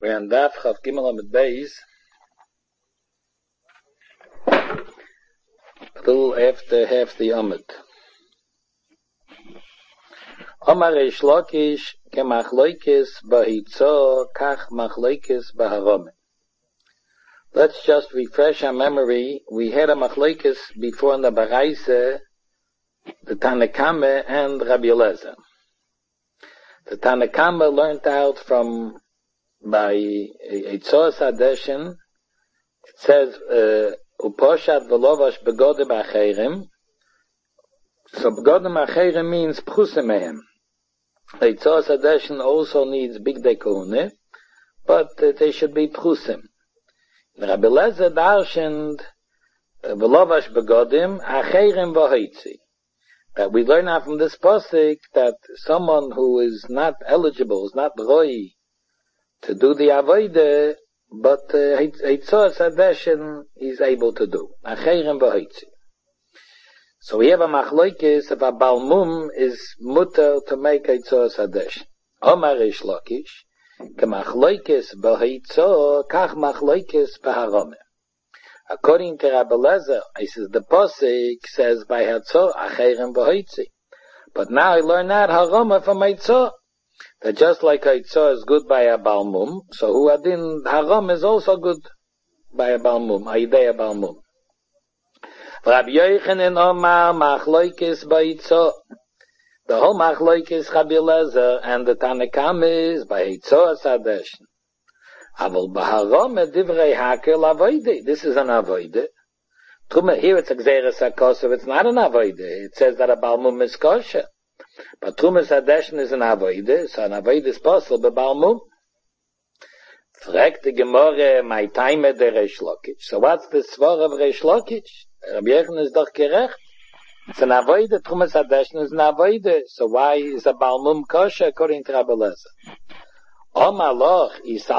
We're on Daf Chav Gimel Amud Beis, a little after half the Amud. Omar Reish Lakish kemachloikis bahitzo kach machloikis baharome. Let's just refresh our memory. We had a machloikis before in the Baraisa, the Tanna Kama and Rabbi Eliezer. The Tanna Kama learned out from by Eitzos Hadeshin. It says Uposhat velovash begodim acherim. So begodim acherim means pchusim mehem. Eitzos Hadeshin also needs big dekone, but they should be pchusim. Rabbi Eliezer darshened velovash begodim acherim v'hoitzi. That we learn out from this pasuk that someone who is not eligible, is not roi to do the avodah, but Eitzos Hadeshin is able to do. Acherim v'hoitzi. So we have a machloikis if a balmum is mutter to make Eitzos Hadeshin. Omar Reish Lakish kemachloikis b'hoitzo kach machloikis b'harome. According to Rabbi Eliezer, he says the pasuk says by Hatzo acherim v'hoitzi. But now I learn that haroma from Eitzah. That just like Eitzah is good by a balmum, so huadin harom is also good by a balmum, aidei a balmum. Rabbi Yochanan Omar machloikis b'Eitzah. The whole machloikis Rabbi Eliezer and the Tanna Kama is by Eitzah Hadeshin. Aval b'harome divrei hakel avoide. This is an avoide. Here it's a gzeres hakosov. It's not an avoide. It says that a balmum is kosher. But Trumas Hadeshin is an avoide, so an avoide is possible by balmum. Fragt the Gemara, my time de Reish Lakish. So what's the svar of Reish Lakish? Rabbi Yochanan is doch gerecht. It's an avoide. Trumas Hadeshin is an avoide. So why is a balmum kosher according to Rabbi Eliezer? If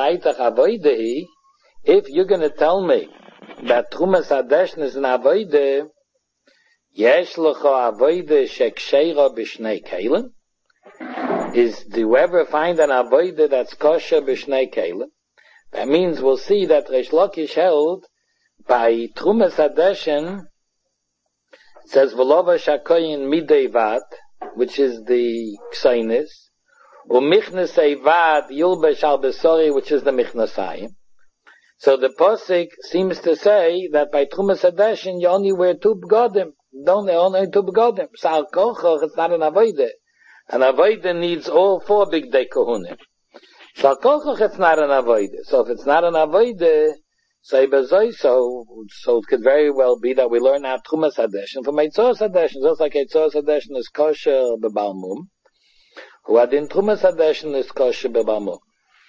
you're going to tell me that Trumas Hadeshin is an avoide, yesh lecha avoide sheksheira b'shnei kelim? Do you ever find an avoide that's kosher b'shnei kelim? That means we'll see that Reish Lakish held by Trumas Hadeshin. It says v'lova shakoyin midei vat, which is the ksainis. U'michnas eivad yulbesh al besori, which is the michnasayim. So the posik seems to say that by Trumas Hadeshin you only wear two begodim. Don't only two begodim. Sal kochoch, it's not an avoide. An avoide needs all four big day kohunim. Sal kochoch, it's not an avoide. So if it's not an avoide, so it could very well be that we learn out Trumas Hadeshin from Eitzos Hadeshin. Just like Eitzos Hadeshin is kosher bebalmum. Huadin Trumas Hadeshin is kosher bebalmum.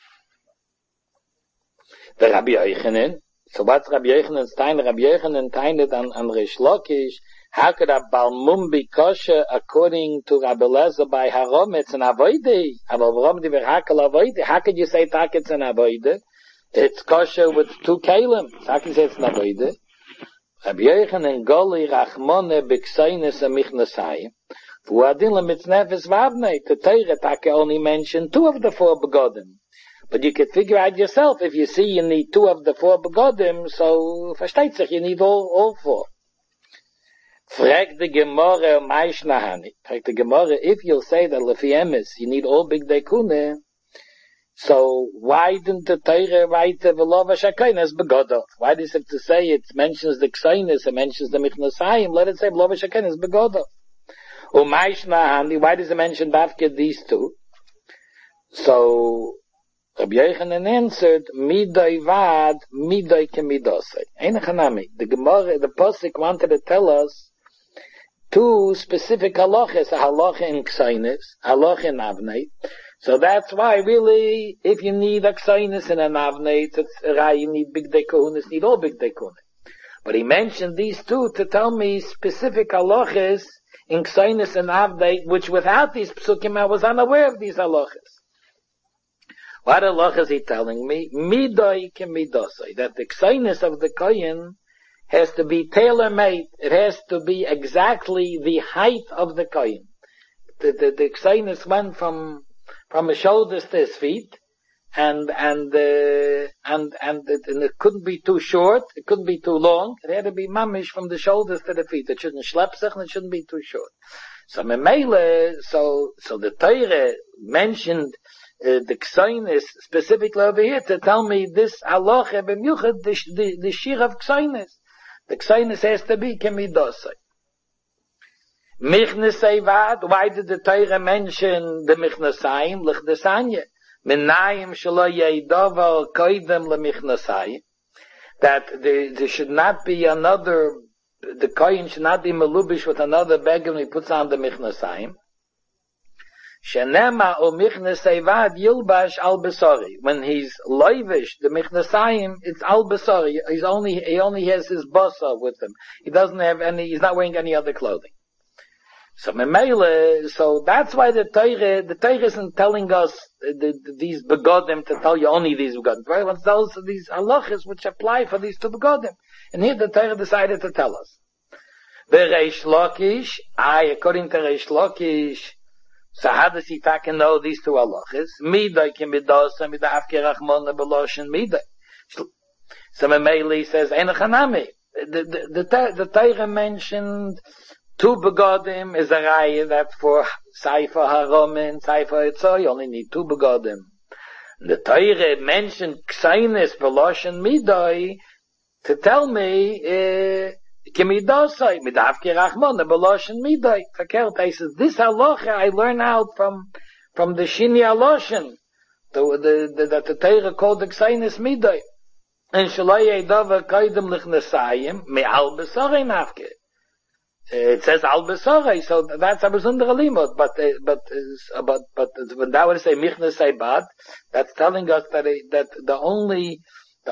The Rabbi Yochanan. So what's Rabbi Yochanan's time? Rabbi Yochanan tainet on Reish Lakish. How could a balmum be kosher according to Rabbi Eliezer by harom? It's an avoide. How could you say tak it's an avoide? It's kosher with two kalim. How can you say it's an avoide? Rabbi Yochanan goli rachmone b'ksainis amichnasayim. V'uadin lemitznefes vavnei. The Torah tak only mentioned two of the four begodim. But you could figure out yourself, if you see you need two of the four begodim, so versteht sich, you need all four. Frag the Gemara, Maishnahani. Frag the Gemara, if you'll say that Lefi Emes, you need all big dekune, so why didn't the Torah write V'lova Shakainas begodov? Why does it have to say it mentions the Ksainis, it mentions the Michnasayim, let it say V'lova Shakainas begodov? Or Maishnahani, why does it mention Bavke these two? So, Rabbi Yochanan answered, Midai vad, midai kemidosei. Einachanami. The Gemara, the Pasuk wanted to tell us two specific halachas, a halacha in ksainis, halacha in avnei. So that's why really, if you need a ksainis and an avnei, you need big dekunis, need all big dekunis. But he mentioned these two to tell me specific halachas in ksainis and avnei, which without these psukim I was unaware of these halachas. What Allah is he telling me? Midai kemidosai. That the ksainis of the kohen has to be tailor-made. It has to be exactly the height of the kohen. The ksainis went from his shoulders to his feet. and it couldn't be too short, it couldn't be too long, it had to be mamish from the shoulders to the feet. It shouldn't schlep sich and it shouldn't be too short. So the Torah mentioned the Ksainis specifically over here to tell me this halacha b'miuchad, the shir of Ksainis. The Ksainis has to be kemidosai. Michnesei vad, why did the Torah mention the Michnesayim? L'chdesanya. Minayim shelo yeidavar koidem lemichnesayim. That there should not be another, the kohen should not be melubish with another beggar when he puts on the Michnesayim. Shenema o Michnesei vad yilbash al besori. When he's loivish, the Michnesayim, it's al besori. He only has his basa with him. He doesn't have he's not wearing any other clothing. So that's why the Torah isn't telling us these begodim to tell you only these begodim. Right? It tells these halachas which apply for these two begodim. And here the Torah decided to tell us. The Reish Lakish, according to Reish Lakish, so how does he fucking know these two halachas? Midai can be dosa, midai afke rachmona beloshen midai. So Memeli says, Einachanami. The Torah mentioned two begodim is a raya that for Saifa Haromin, Saifa Etzoy, you only need two begodim. The Torah mentioned Ksainis Beloshen Midai to tell me, Kimidosai, Midavki Rachmon, Beloshen Midai. He says, this halacha I learn out from the Shini Haloshen, that the Torah called the Ksainis Midai. And Shalai Eidava Kaidem Lichnesayim, Me'al Besarei Nafke. It says al besorai, so that's a besondere limot. But when that would say michnesei bad, that's telling us that the only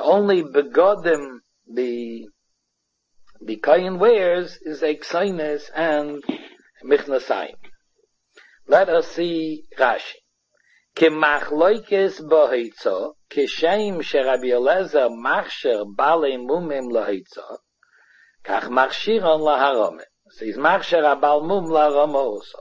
begodim the kohen wears is a ksainis and michnesei. Let us see Rashi. Kemachloikes bohitzo, kishem sherabi Eliezer machsher balei mumim lahitzo, kach machshiron laharome. So he's machsher abal mum laharome also.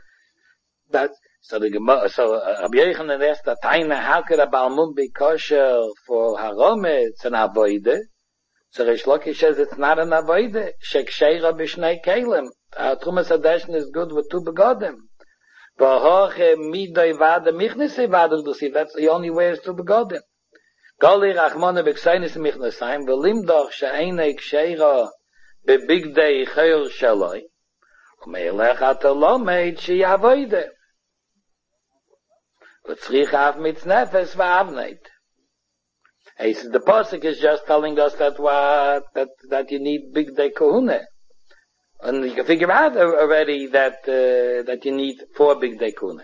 So Rabbi Yochanan asked the Taina, how could a balmum be kosher for harome? It's an avoide. So Reish Lakish says it's not an avoide. Sheksheira b'shnei kelim. Trumas hadeshin is good with two begodim. V'hoche midoi vada michnesi vada l'dusi. That's the only way is two begodim. Goli rachmona b'kseinis michnesayim v'limdoch she'enei ksheira b'bigdei chayr shaloi. U'meilech atolomeid she'yavoide. V'tzrich av mitznefes v'avneit. He says the pasuk is just telling us that you need bigdei kohune. And you can figure out already that you need 4 bigdei kohune.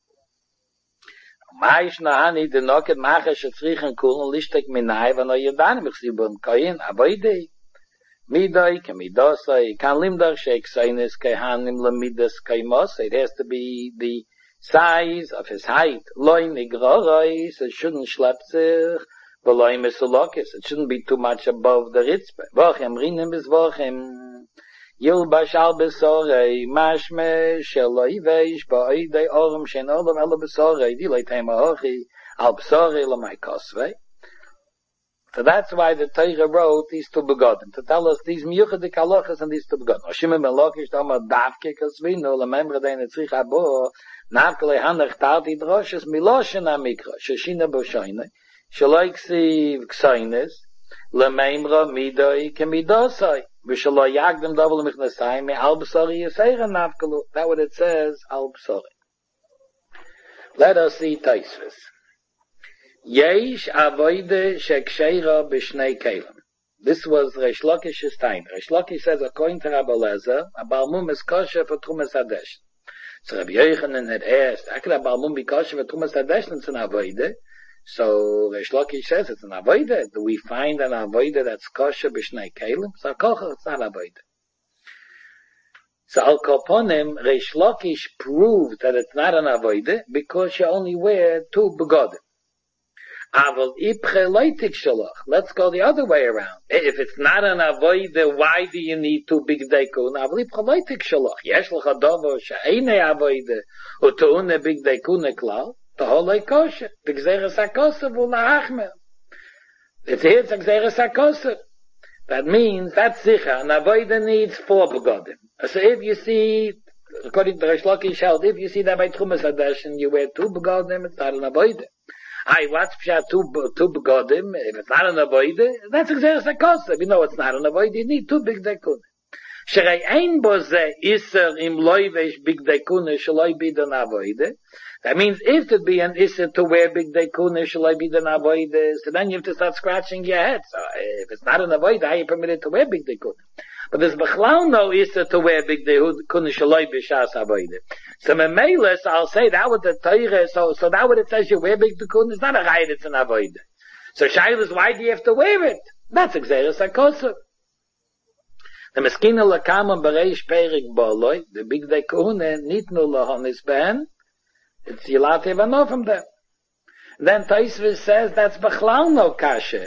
Maish nahani de noket mache shetzrichen kohune lishtek minai v'no yedanim ichsibum koyin avoidei. Midai kemidosai kan limdar sheiksaines kehanim lemidas kaimos. It has to be the size of his height. Loin igrorais, it shouldn't schlep sich. Beloy mesulokis, it shouldn't be too much above the ritzpe. Vochem rinim bis vochem. Yilbash al besorei, mashme sheloi veish ba'idei orum shen olam ela besorei, dilei tema hochi, al besorei lamai kosvei. So that's why the Torah wrote these two begodim, to tell us these miyuchadik halachas and these two begodim. Oshima melokish tama davke kasvinu, lememra dein etzrich abo, navkele hanach tarti droshes, miloshen amikra, sheshina boshoine, Shaloi ksiv ksainis, lemeimra midoi kemidosai, v'shaloi yagdim davel michnesayim, me al b'sori yisera navkalu. That's what it says, al b'sori. Let us see Taisvis. Yesh avoide sheksheira b'shnei kelim. This was Reish Lakish's time. Reish Lakish says, according to Rabbi Eliezer, a balmum is kosher for Trumas Hadesh. So Rabbi Yochanan had asked, how could a balmum be kosher for Trumas Hadesh? It's an avoide. So Reish Lakish says it's an avoida. Do we find an avoida that's kosher b'shnei kelim? So kocher, it's not avoida. So al koponim, Reish Lakish proved that it's not an avoida because you only wear 2 begodim. Aval ipche leitik shalach. Let's go the other way around. If it's not an avoida, why do you need 2 bigdei kun? Aval ipche leitik shalach. Yesh l'cha dovo she'enei avoida u'tu'une bigdei kun klal. the whole kosher. The Gzeres HaKosef will lahachmer. It's here, it's a Gzeres HaKosef. That means, that's sicher, an avoida needs 4 begodim. So if you see, according to Reish Lakish held, if you see that by Trumas Hadeshin, you wear 2 begodim, it's not an avoida. What's pshat 2 begodim, if it's not an avoida, that's a Gzeres HaKosef. You know it's not an avoida, you need 2 big dekunim. Sherei ein bo ze iser im loivesh big dekunim shaloi bidan avoida. That means if it be an issue to wear big dekuna, shall I be the avoid? So then you have to start scratching your head. So if it's not an avoid, how are you permitted to wear big dekuna? But there's bechlau no issue to wear big dekuna, shall I be shas avoid? So memeles, I'll say that with the Torah, so that what it says you wear big dekuna is not a raya, it's an avoid. So Shaila is, why do you have to wear it? That's Gzeres HaKosef. The meskina lakam bereish perik boloi, the big dekuna, nitnu lahonis ben, it's Yilat Ivano from them. Then Taisvis says that's Bechlal no kasha.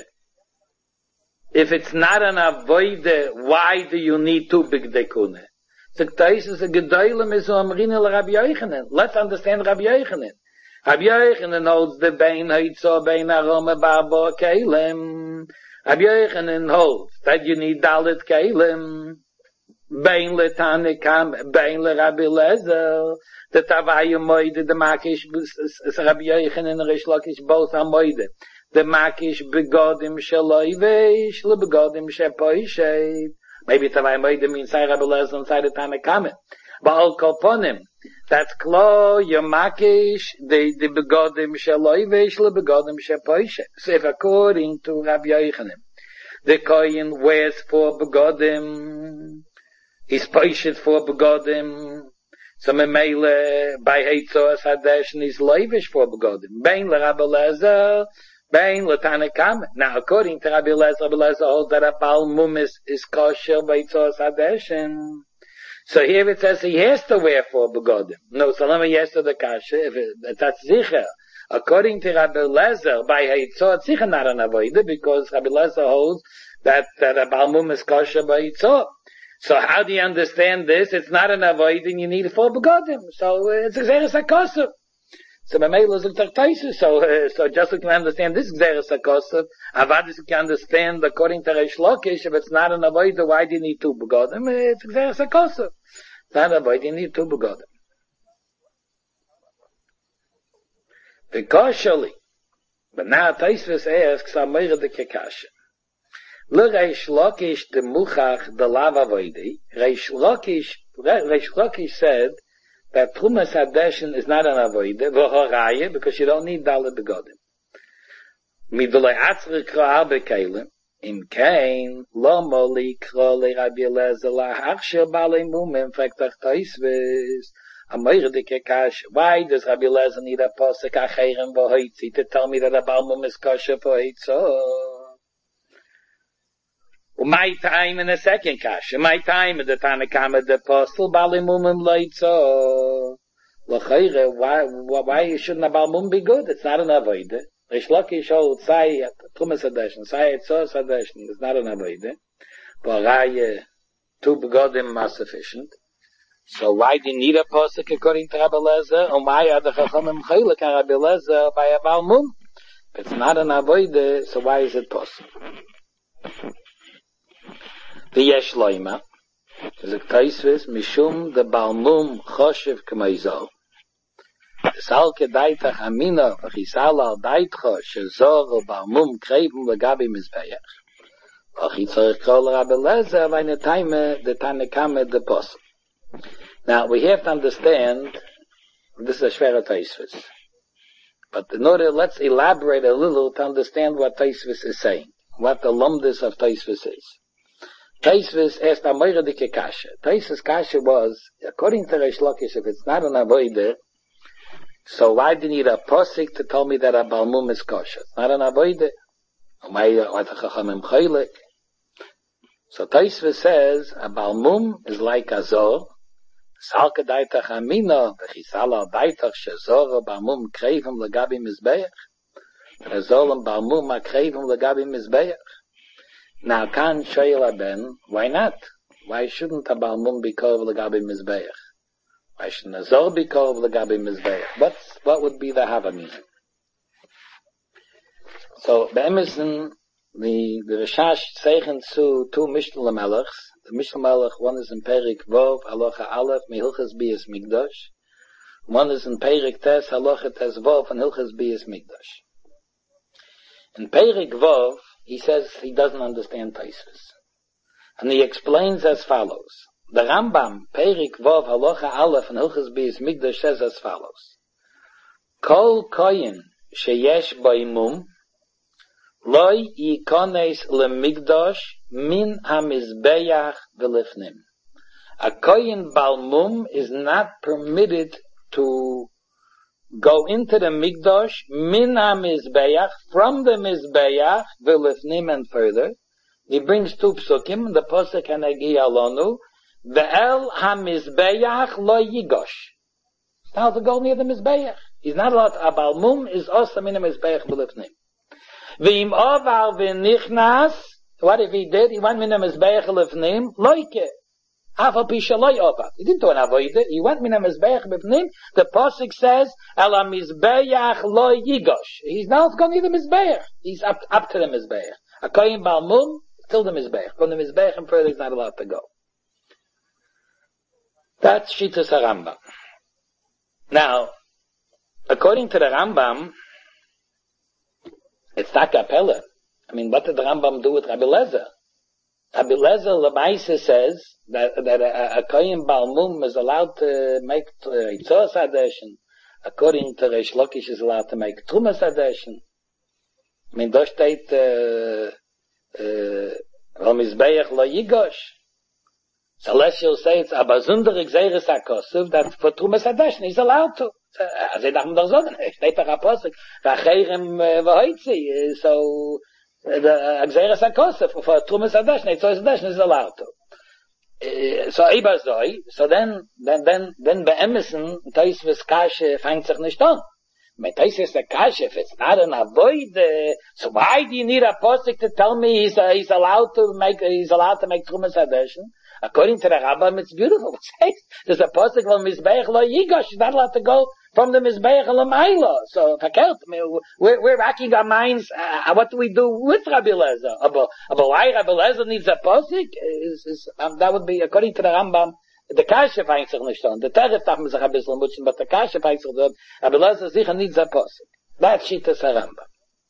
If it's not an avoide, why do you need 2 big dekune? So Taisvis a gedoylem is Amrina le Rabbi Yochanan. Let's understand Rabbi Yochanan. Rabbi Yochanan holds the bein haitzo bein aroma barbo kelim. Rabbi Yochanan holds that you need dalit kelim. Bein le Tanekam, bein le Rabbi Lezer. The Tavaya Moide, the Makish, Rabbi Yochanan and Reish Lakish, both are Moide. The Makish begodim shaloivesh, le begodim shepoishet. Maybe Tavaya Moide means Say Rabbi Lezer and Say the Tanekam. But Al Koponim, that's Klo, your Makish, the begodim shaloivesh, le begodim shepoishet. So if according to Rabbi Yochanan, the Kohen wears 4 begodim, he's poishet 4 begodim, so memele by Heitzos Hadeshin is loivish 4 begodim. Bein le Rabbi Lezer, bein le Tanekam. Now according to Rabbi Lezer holds that a Baal Mum is kosher by Heitzos Hadeshin. So here it says he has to wear 4 begodim. No, so let me yes to the kasha, that's zicher. According to Rabbi Lezer, by Heitzos, it's zicher not an avodah, because Rabbi Lezer holds that a Baal Mum is kosher by Heitzos. So how do you understand this? It's not an avoid and you need 4 begodim. So it's Gzeres HaKosef. So Mamela is a so just so you can understand this Gzeres HaKosef, Avadis you can understand according to Reish Lakish, if it's not an avoid, why do you need 2 begodim? It's Gzeres HaKosef. It's not an avoid, you need 2 begodim. V'koshali. But now Taisvis asks, Amir de Kekasha. Le Reish Lakish de Muchach de Lava Voidi. Reish Lakish said that Trumas Hadeshin is not an avoide, v'horaya, because you don't need dalet begodim. Midolei atzri kra bekelim, im kein lo moli kra le Rabbi Eliezer lahachshir balei mumim fektach Taisvis. Amir de Kekash. Why does Rabbi Eliezer need a posek acherem v'hoitzi to tell me that a bal mum is kosher for hitzo? My time in a second kasha. My time in the Tanakama, the apostle, Balimumim Leitzo. Why shouldn't a Balmum be good? It's not an avoide. Reish Lakish holds, say, Trumas Hadeshin, say, Tzos Hadeshin, it's not an avoide. But Raya, 2 begodim are sufficient. So why do you need a posek according to Rabbi Lezer? And why are the Chachamim Chaylik and Rabbi Lezer by a Balmum? If it's not an avoide, so why is it possible? The Yesh Loima is a Taisvis Mishum the Balmum Choshev K'maizo. The Salke Daitach Amina V'chisala Daitcha Shezor o Balmum Kreivim L'gabi Mizbeach. V'chitzorich Kol Rabbi Lezer V'ayne Taime the Tanekame the Posel. Now we have to understand, this is a Shvera Taisvis. But in order, let's elaborate a little to understand what Taisvis is saying, what the lumdus of Taisvis is. Taisvis asked Amira Dike Kasha. Taisvis Kasha was, according to Reish Lakish, if it's not an avoide, so why do you need a posik to tell me that a balmum is kosher? It's not an avoide. So Taisvis says, a balmum is like a zor. Salka daitach amina, v'chisala daitach shezor, balmum kreivim legabi mizbeach. A zor and balmum are kreivim legabi mizbeach. Now, can Sheila Ben, why not? Why shouldn't a Balmum be called L'gabi Mizbeach? What would be the Hava meaning? So, be'emerson, the Rishash zeigen zu two Mishnah Melechs. The Mishnah Melech, one is in Perik Vov, Halacha Aleph, Mehilchas Bias Mikdash. One is in Perik Tes, Halacha Tes Vov, and Hilchas Bias Mikdash. In Perik Vov, he says he doesn't understand Taisvis. And he explains as follows. The Rambam, Perik Vov, Halacha Aleph, and Hilchas Bias Mikdash says as follows. Kol koyin sheyesh ba'imum, Loi yikones lemigdash min hamizbeach v'lifnim. A kohen balmum is not permitted to go into the migdash min hamizbeach, from the mizbeach v'lifnim, and further. He brings two psukim, the posuk hanegi alonu, ve'el hamizbeach lo yigosh. Now to go near the mizbeach. He's not allowed to, a balmum is also min hamizbeach v'lifnim. V'im oval v'nichnas, what if he did? He went min ha-mizbeach lefnim, loike. Afal pisha loy oval. He didn't do an avodah. He went min ha-mizbeach lefnim. The posuk says, el ha-mizbeach loy yigosh. He's not going to the mizbeach. He's up to the mizbeach. A kohen balmum, till the mizbeach. From the mizbeach and further, he's not allowed to go. That's Shittas HaRambam. Now, according to the Rambam, it's not kapella. I mean, what did the Rambam do with Rabbi Lezer? Rabbi Lezer Lemaisa says that a kohen balmum is allowed to make Yitzhak Sadeshin. According to Reish Lakish, is allowed to make Truma Sadeshin. I mean, da steht Mizbeach lo yigosh. So let's just say it's a besondere Gzeres HaKosuv that for Truma Sadeshin he's allowed to. Also, ich darf mir doch sagen, steht doch Apostel, Racherem v'hoitzi, so, the Gzeres HaKosef, for Trumas HaDeshin, Yitzhak HaDeshin is allowed to. So, Ibazoi, so then be'emerson, Taisvis Kashe fängt sich nicht an. Mit Taisvis Kashe, if it's not an avoid, so why do you need a Apostel to tell me he's allowed to make Trumas HaDeshin? According to the Rabbam, it's beautiful. It says, there's a posuk from Mizbeach lo yigosh. She's not allowed to go from the Mizbeach lo mailo. So, we're racking our minds. What do we do with Rabbi Lezer? About why Rabbi Lezer needs a posuk? That would be, according to the Rambam, the Kasha finds sich nicht on. The Teref darf man sich ein bisschen mutschen, but the Kasha finds sich on. Rabbi Lezer sicher needs a posuk. That's Shittas HaRambam.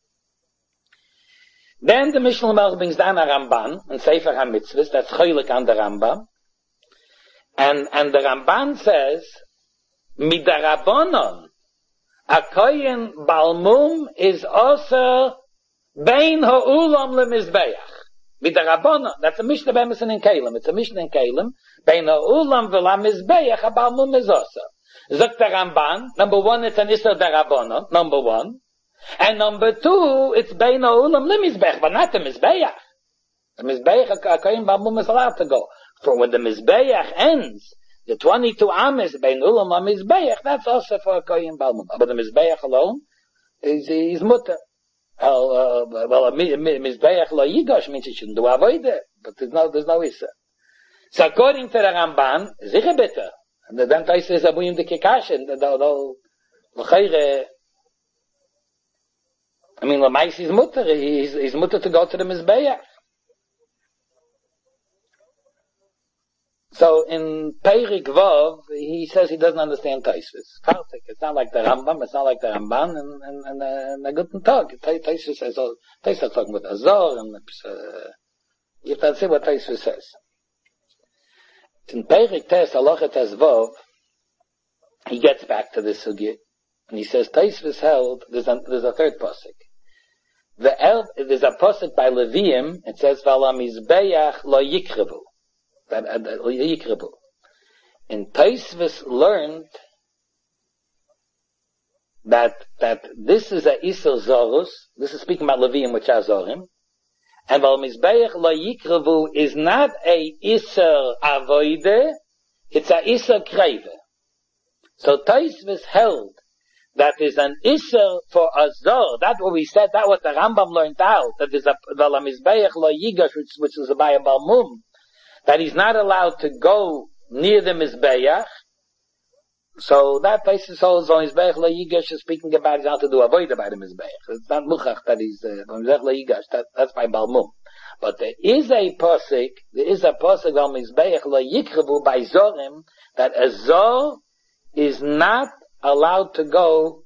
Then the Mishnah Melech brings down a Ramban, and Sefer HaMitzvahs, that's choylek on the Rambam. And the Ramban says, Midarabonon, a kohen balmum is also bein ha'ulam lemizbeach. Midarabonon, that's a Mishnah Bemesin in Kalim. It's a Mishnah in Kalim. Bein ha'ulam v'lamizbeach, a balmum is also. Zok the Ramban, number one, it's an Isser Darabonon, number one. And number two, it's Bein Ha'ulam Lemizbeach, but not the Mizbeach. The Mizbeach, a kohen balmum is allowed to go. For when the Mizbeach ends, the 22 Ames, Bein Ha'ulam Lemizbeach, that's also for a kohen balmum. But the Mizbeach alone is mutter. Well, a Mizbeach lo yigosh means it shouldn't do avodah, but there's no issa. So according to the Ramban, sicher bitte. And then Tais is abuyim de kikash, and I mean, Lamais is mutter. He's mutter to go to the Mizbeach. So in Peirik Vav, he says he doesn't understand Taisvis. It's not like the Rambam, it's not like the Ramban, and a good talk. Taisvis says, Taisvis talking about Azor, and you have to see what Taisvis says. In Peirik Tes, Halacha Tes Vav, he gets back to this sugya, and he says, Taisvis held, there's a third pasuk. There's a pasuk by Levium, it says, Valamizbeach lo yikrevu. And Taisvis learned that this is a Isser Zorus, this is speaking about Levium, which are Zorim, and Valamizbeach lo yikrevu is not a Isser Avoide, it's a Isser Kreve. So Taisvis held that is an Isser for Azor. That's what we said. That was the Rambam learned out. That is the Lamizbeach lo yigash, which is a Bayam Balmum. That he's not allowed to go near the Mizbeach So that place is always on Mizbeach Leyigash is speaking about he's not to do avoid by the Mizbeach. It's not Muchach that he's Mizbeach Leyigash. That's by Balmum. But there is a pasuk on Mizbeach Leyikrevu by Zorim that a Zor is not allowed to go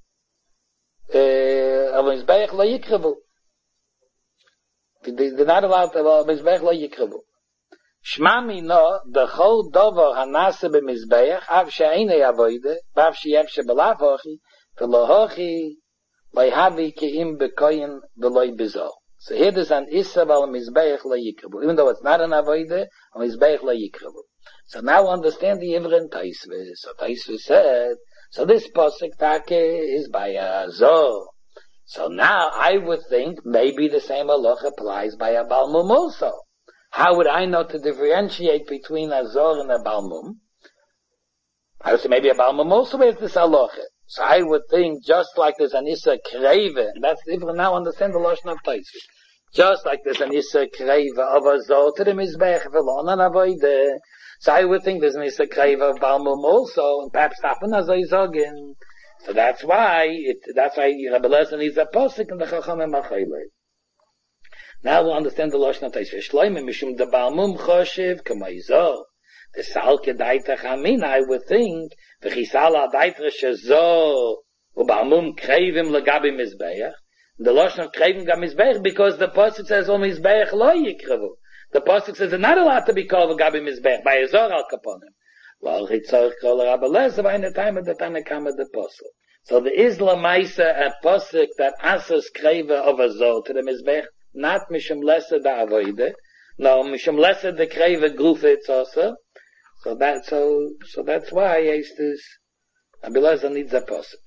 on Mizbeach Leyikrevu. They're not allowed to go on Mizbeach Leyikrevu. Shma mino the whole dover hanase b'mizbeach av she'enei avoide vav she'yev she'belav hochi v'lo hochi lo'havi ke'im b'koyin v'lo b'zor. So here there's an issa val mizbeach lo'yikrevu. Even though it's not an avoide, a mizbeach lo'yikrevu. So now understand the Ivrin Taisvis. So Taisvis said, so this pasuk take is by a zor. So now I would think maybe the same halach applies by a balmum also. How would I know to differentiate between a Zor and a Balmum? I would say maybe a Balmum also has this halacha. So I would think just like there's an Issa Kreve, and that's even now understand the Lashon of Taisvis. Just like there's an Issa Kreve of a Zor to the Mizbech Velon and Avoide. So I would think there's an Issa Kreve of Balmum also, and perhaps Tafen as I Zogin. So that's why Rabbi Lezer needs a posik in the Chachamim Achaylev. Now we'll understand the Lashon of Taisvis. Shloime mishum de balmum choshev k'mayzor. The salke daitach amin, I would think, the chisala daitra shezor, u'balmum krevim legabi mizbeach. The Lashon of krevim gam mizbeach, because the pasuk says, o mizbeach lo yikrevu. The pasuk says, they're not allowed to be called legabi mizbeach, by a zor al kaponim. Well, chitzorch kol Rabbi Lezer, by the time of the Tanakam of the pasuk. So there is lamaisa a pasuk that asas kreva of a zor to the mizbeach, not mishum lesser da avoide, no mishum lesser the kreva grufitz also. So that's why Estes Rabbi Lezer needs a pasuk.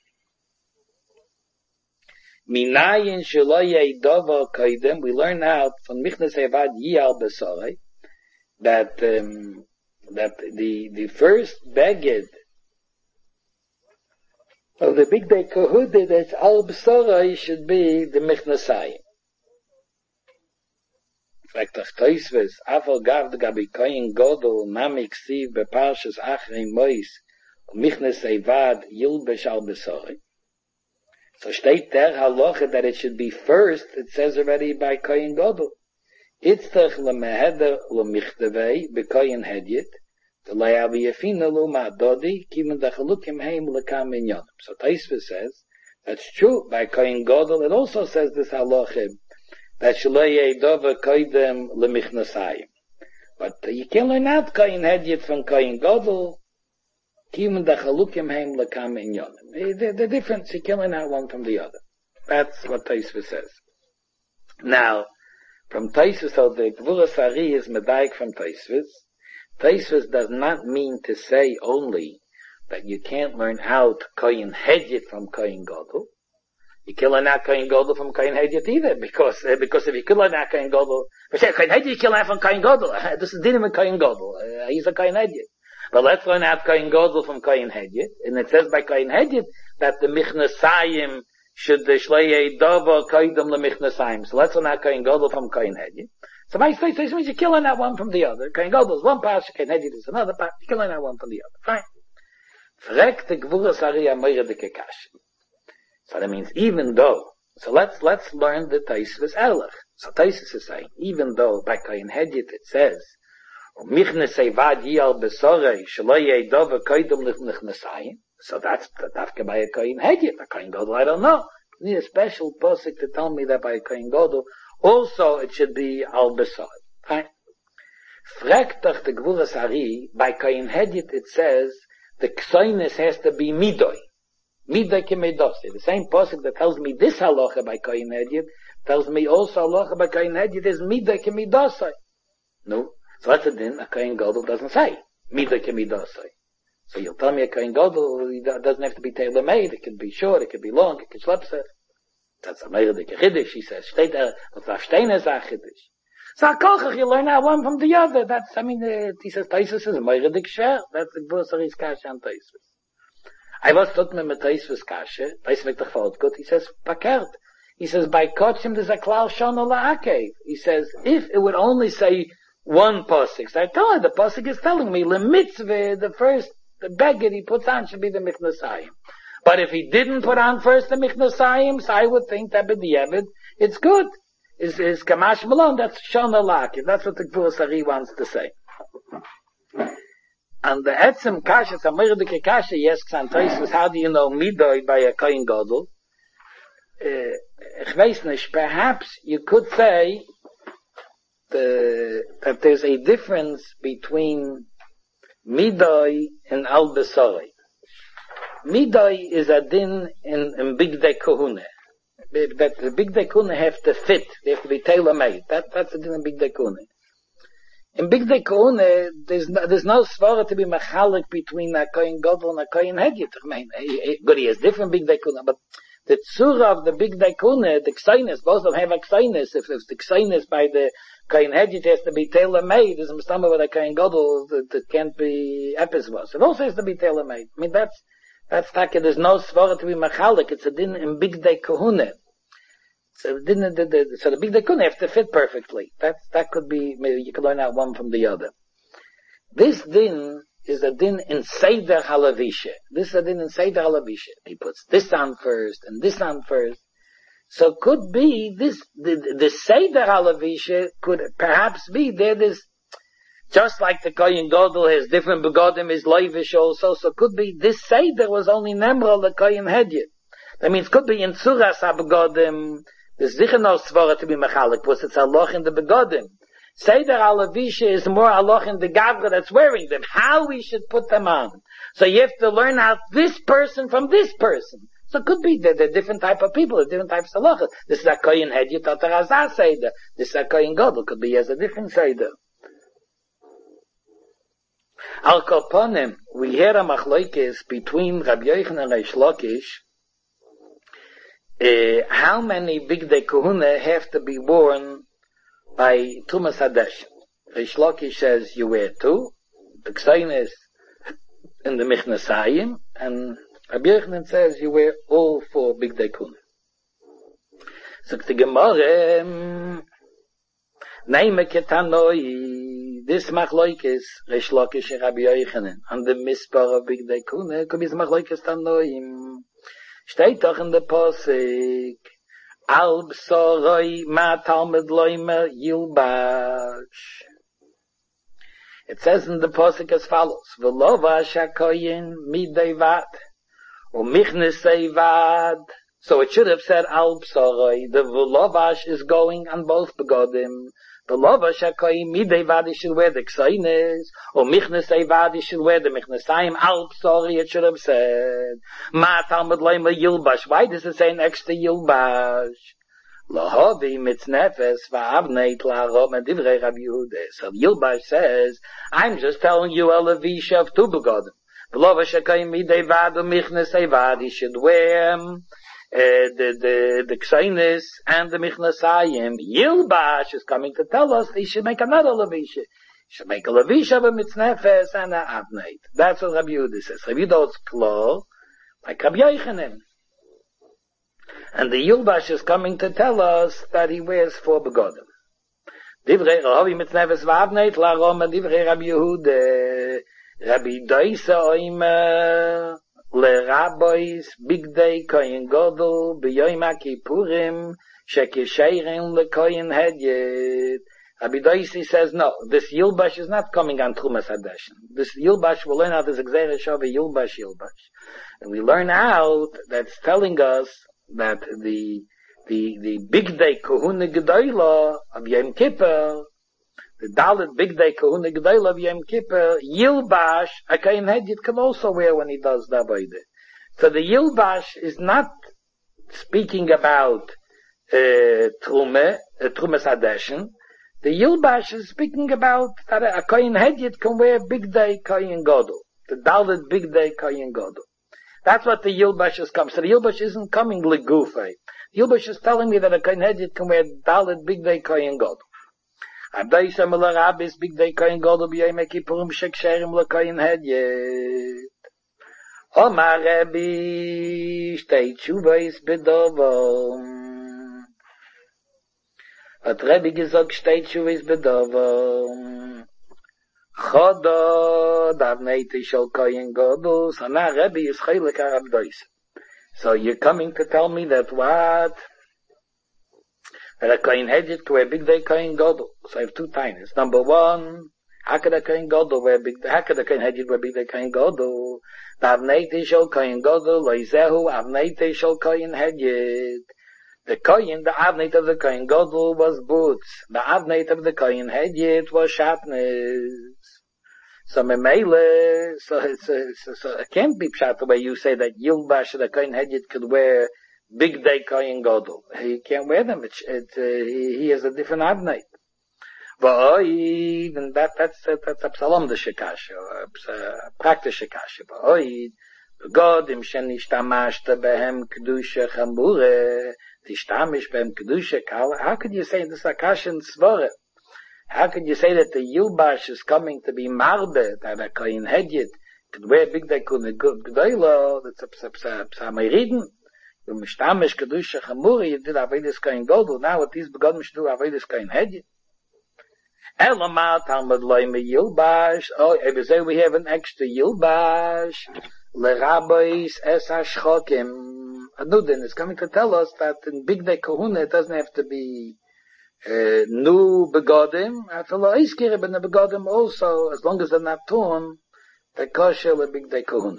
Minayin shelo yeidovo kaidem. We learn out from Michnas Hevad Yiyal Besorei that the first beged of the big day Kahudi that's al Besorei should be the Michnasayim. Like the Taisvis, Afal Gav the Gabi Koyin Godel Namik Siv Beparshas Achrei Mois Michnes Evad Yilbesh Al Besori. So state there halacha that it should be first. It says already by Koyin Godel. Itztach lemeheder lemichtevei bekoyin hedyet the le'avi yefina lo ma'adodi kiven dachalukim heim lekam minyanim. So Taisvis says that's true by Koyin Godel. It also says this halacha that shalei dova koydem lemichnasayim. But you can't learn out Koyin Hedyet from Koyin Godel. Even the chalukim heim lekam inyonim. The difference, you can't learn out one from the other. That's what Taisvis says. Now, from Taisvis, so the Gvuras Ari is medaik from Taisvis. Taisvis does not mean to say only that you can't learn out Koyin Hedyet from Koyin Godel. You can learn out Koyin Godel from Koyin Hedyet either, because if you could learn out Koyin Godel, but say Koyin Hedyet you can learn from Koyin Godel. This is dinim with Koyin Godel. He's a Koyin Hedyet. But let's learn out Koyin Godel from Koyin Hedyet, and it says by Koyin Hedyet that the Michnasayim should the Shlei Dova Koydem le Michnasayim. So let's learn out Koyin Godel from Koyin Hedyet. So my say means you can learn out one from the other. Koyin Godel is one part, Koyin Hedyet is another part. You can learn out one from the other. Fine. Frek the Gvuras Ari Amoyre de Kekash. So that means even though, so let's learn the Taisvis Erlich. So Taisvis is saying, even though by Koyin Hedyet it says, Michnes Evad Yiyal Besorei Shelo Yeidova Koydem Lichnasayim. So that's dafka by a Koyin Hedyet. A Koyin Godel, I don't know. You need a special posik to tell me that by a Koyin Godel also it should be Al Besorei. Fine. Frektach the Gvuras Ari, by Koyin Hedyet it says, the Ksoinis has to be Midoi. Midoi Kemedose. The same posik that tells me this halacha by Koyin Hedyet tells me also halacha by Koyin Hedyet is Midoi Kemedose. No. So that's a din, a Koyin Godel doesn't say, Midoi Kemedose. So you'll tell me a Koyin Godel doesn't have to be tailor-made, it can be short, it can be long, it can schlepser. That's a Meirdik Chiddush, he says, steht was verstehen is a Chiddush. So Kolchach, you learn out one from the other, he says, Taisvis is a Meirdik Shver, that's the Gvuras Ari's Kasha on Taisvis. I was taught me with Taisvis Kasha, Taisvis doch fort gut, he says, Pakert. He says, by Kochim there's a Klal Shana La'akev. He says, if it would only say one pasuk. So I tell her, the pasuk is telling me, le mitzvah, the first the beggar he puts on should be the Michnasayim. But if he didn't put on first the Michnasayim, so I would think that b'diavad, it's good. Is Kamash Malone, that's Shona Laki. That's what the Gvur Sari wants to say. And the Etzem Kasha, the Mirdike Kasha, yes, Xantois, how do you know Midoi by a Kohen Gadol? Ich weiß nicht, perhaps you could say that there's a difference between Midoi and Al Besori. Midoi is a din in Big Day Kohune. That the Big Day Kohune have to fit, they have to be tailor-made. That's a din in Big Day Kohune. In Big Day Kohune, there's no svara to be machalik between a Kohen Gadol and a Kohen Hedyot. I mean, good, he has different Big Day Kohune, but the tzura of the Big Day Kohune, the ksainis, both of them have a ksainis. If the ksainis by the Kohen Hedyot has to be tailor-made, there's a mistama with a Kohen Gadol that can't be epizvos. It also has to be tailor-made. I mean, that's taka, there's no svara to be machalik. It's a din in Big Day Kohune. So the Big Day Kohune have to fit perfectly. That could be, maybe you could learn out one from the other. This din is a din in Seder Halavisha. This is a din in Seder Halavisha. He puts this on first and this on first. So could be this, the Seder Halavisha could perhaps be there is, just like the Kohen Gadol has different begodim, is Leivish also, so could be this Seder was only Nemra the Kohen Hedyot. That means could be in Tzuras HaBegodim, there's sicher no svara to be mechalik, because it's aloch in the begodim. Seder Alavisha is more aloch in the gavra that's wearing them, how we should put them on. So you have to learn out this person from this person. So it could be that they're different type of people, different types of halachas. This is a Kohen Hedyot, Tatar Seder. This is a Kohen Gadol, could be as a different Seder. Al Koponim, we hear a machloikis between Rabbi Yochanan and Reish Lakish. How many Big Day Kohune have to be worn by Tumas Hadesh? Reish Lakish says you wear two, the Ksainis and the Michnasayim, and Rabbi Yochanan says you wear all four Big Day Kohune. So the Gemara, Neime Ketanoi, this Machloikis, Reish Lakish and Rabbi Yochanan, and the Mispar of Big Day Kohune, could be Machloikis Tanoim. Steht doch in der Posik, Al Bsoroi Ma Talmud Loimer Yilbash. It says in the Posik as follows, V'lova Shakoyin Midei Vad, or Michnesei Vad. So it should have said Al Bsoroi. The V'lovash is going on both begodim. V'lovash Shakoyin Midei Vad, should wear the Ksainis, or Michnesei Vad, should wear the Michnesayim. Al Bsoroi, it should have said Ma Talmud Loimer Yilbash. Why does it say next to Yilbash? Lahavi mitznefes va'avneit la'arom divrei Rabbi Yehuda. So Yilbash says, I'm just telling you a levisha of two begodim. V'lovash Shakoyin Midei Vad, or Michnesei Vad, he should wear the Ksainis and the Michnasayim. Yilbash is coming to tell us he should make another levisha. He should make a levisha of a mitznefes and a avneit. That's what Rabbi Yehuda says. Rabbi Yehuda is klar, like Rabbi Yochanan. And the Yilbash is coming to tell us that he wears four begodim. Divrei Ravi mitznefes v'avneit la'arom divrei Rabbi Yehuda. Rabbi Doisa oimer lerabois Big Day Kohen Gadol b'yoyim HaKippurim shekesheirin leKohen Hedyot. Rabbi Doisi says no, this Yilbash is not coming on Trumas Hadesh. This Yilbash, we'll learn out this Gzeira Shava Yilbash. And we learn out that's telling us that the Big Day Kohune Gedoyla of Yom Kippur, the Dalit Big Day Kohune Gedoyla of Yom Kippur, Yilbash, a Kohen Hedyot can also wear when he does the Avodah. So the Yilbash is not speaking about Trumas Hadeshin. The Yilbash is speaking about that a Kohen Hedyot can wear Big Day Kohen Gadol, the Dalit Big Day Kohen Gadol. That's what the Yilbash is coming. So the Yilbash isn't coming legufay. The Yilbash is telling me that a Kohen Hedyot can wear Dalit Big Day Kohen Gadol. Abdai Samala Rabbis Big Day Kohen Gadol b'Yom Kippurim sheksherim leKohen Hedyot. Omar Rabbi shtei tshuva is bedovom. Hat Rabbi gesagt shtei tshuva is bedovom. Chodo, davnei shel kohen gadol. So now Rebbe is chaylik Rabdoisa. So you're coming to tell me that what? That a kohen hedget to a big day kohen gadol. So I have two tines. Number one, how could a kohen gadol wear big? How could a kohen hedget wear big day kohen gadol? Davnei shel kohen gadol loizehu avnei shel kohen hedget. The kohen, the avneit of the kohen gadol was boots. The avneit of the kohen hedget was shatnez. So memele, so it can't be pshat the way you say that Yilbash the kohen hedget could wear big day kohen gadol. He can't wear them. He has a different avneit. Va'oid, and that's a psalm the shekasha, a practice shekasha. Va'oid, begodim shenistamashta behem kedusha chamure, tishtamish behem kedusha kala. How could you say this akashan svara? How could you say that the Yilbash is coming to be marbe, that a kohen hedget could wear big day kohen gadol? That's a psalmeriden. You mishtamish kedusha chamure, you did avedis kohen gadol. Now with these begodim should do avedis kohen hedget. Elamat Talmud loyme Yilbash. Oh, every day we have an extra Yilbash. Lerabos es hashchokim. Anudin is coming to tell us that in Big Day Kahuna it doesn't have to be new begodim. After iskire ben the begodim also, as long as they're not torn, they're kosher le Big Day Kahuna.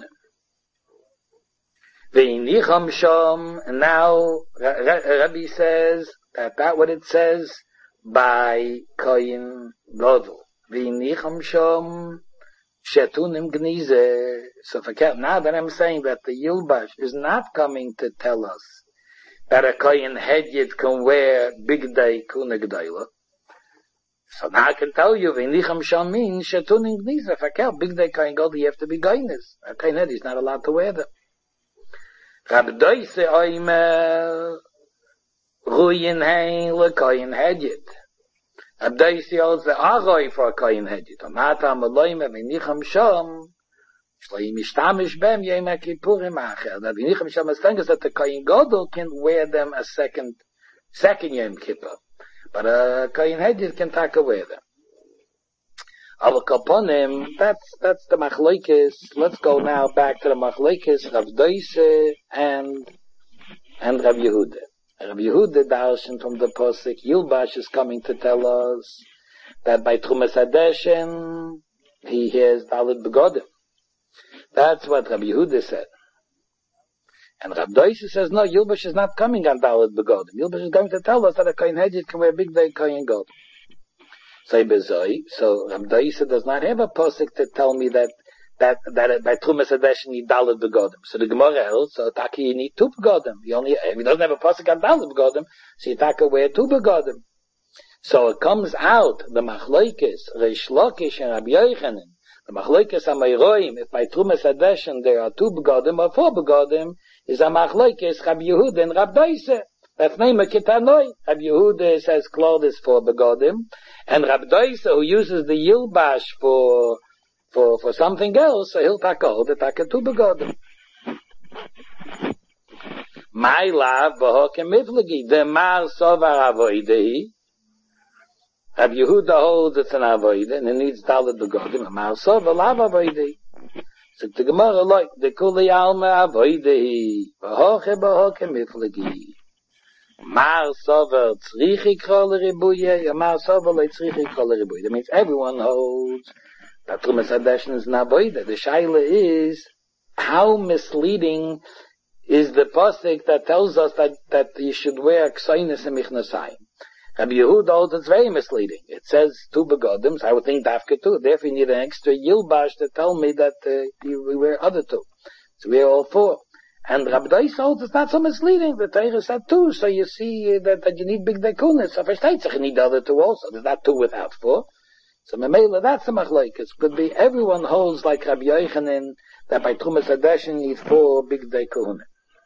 Ve'inicham sham. And now Rabbi says that what it says by kohen gadol. V'inicham sham shetunim gnize. So now that I'm saying that the Yilbash is not coming to tell us that a kohen hedget can wear big day kuna g'dayla. So now I can tell you v'inicham sham means shetunim gnize. If I count big day kohen gadol, you have to be goyness. A kohen hedget is not allowed to wear them. Rabdoise oimer ruyin hein le kohen hedget. Abdaisi also aroi for a kohen hedget. Amata amaloim v'nicham sham shloim mishtamish bem yom kippurim acher. That v'nicham sham is telling us that the kohen gadol can wear them a second Yom Kippur, but a kohen hedget can take away them. Al kaponim, that's the machlokes. Let's go now back to the machlokes Rav Doise and Rav Yehuda. Rabbi Yehuda darshan from the posik Yilbash is coming to tell us that by Trumas Hadeshen he hears Dalet Begodim. That's what Rabbi Yehuda said. And Rav Doise says no, Yilbash is not coming on Dalet Begodim. Yilbash is going to tell us that a kohen hedget can wear big day kohen gadol. So Rav Doise does not have a posik to tell me that by Trumas Hadeshen you Dalet Begodim. So the Gemara held, so Taki you need two Begodim. If he doesn't have a pasuk on Dalet Begodim, so you Taka wear two Begodim. So it comes out, the Machlokes, Reish Lakish and Rabbi Yochanan, the Machlokes Amayroim, if by Trumas Hadeshen there are two Begodim or four Begodim, is a Machlokes Rabbi Yehuda and Rav Doise. That's name of Kitanoi. Rabbi Yehuda says cloth is for Begodim, and Rav Doise, who uses the Yilbash for something else, so he'll take all the two begodim. My love, v'hokem miflagi, the mar sovar avoidehi. Rabbi Yehuda holds it's an avoide, and it needs dalet begodim. Mar sovar lav avoidehi. So the Gemara like the kuli alma avoidehi, v'hokem miflagi. Mar sovar tzrichi kol ribuye, mar sovar le tzrichi kol ribuye. That means everyone holds that Trumas Hadeshen is not avoida. The shaila is, how misleading is the pasuk that tells us that you should wear ksainis and michnasayim? Rabbi Yehuda holds it's very misleading. It says two begodim, so I would think dafka too. Therefore you need an extra yilbash to tell me that we wear other two. So we are all four. And Rabbi Doise holds it's not so misleading. The Torah said two, so you see that you need big dekunis. So first you need the other two also. There's not two without four. So Memela, that's the machlokes. Could be everyone holds like Rabbi Yochanan that by Trumas Hadeshen needs four big day kohuna.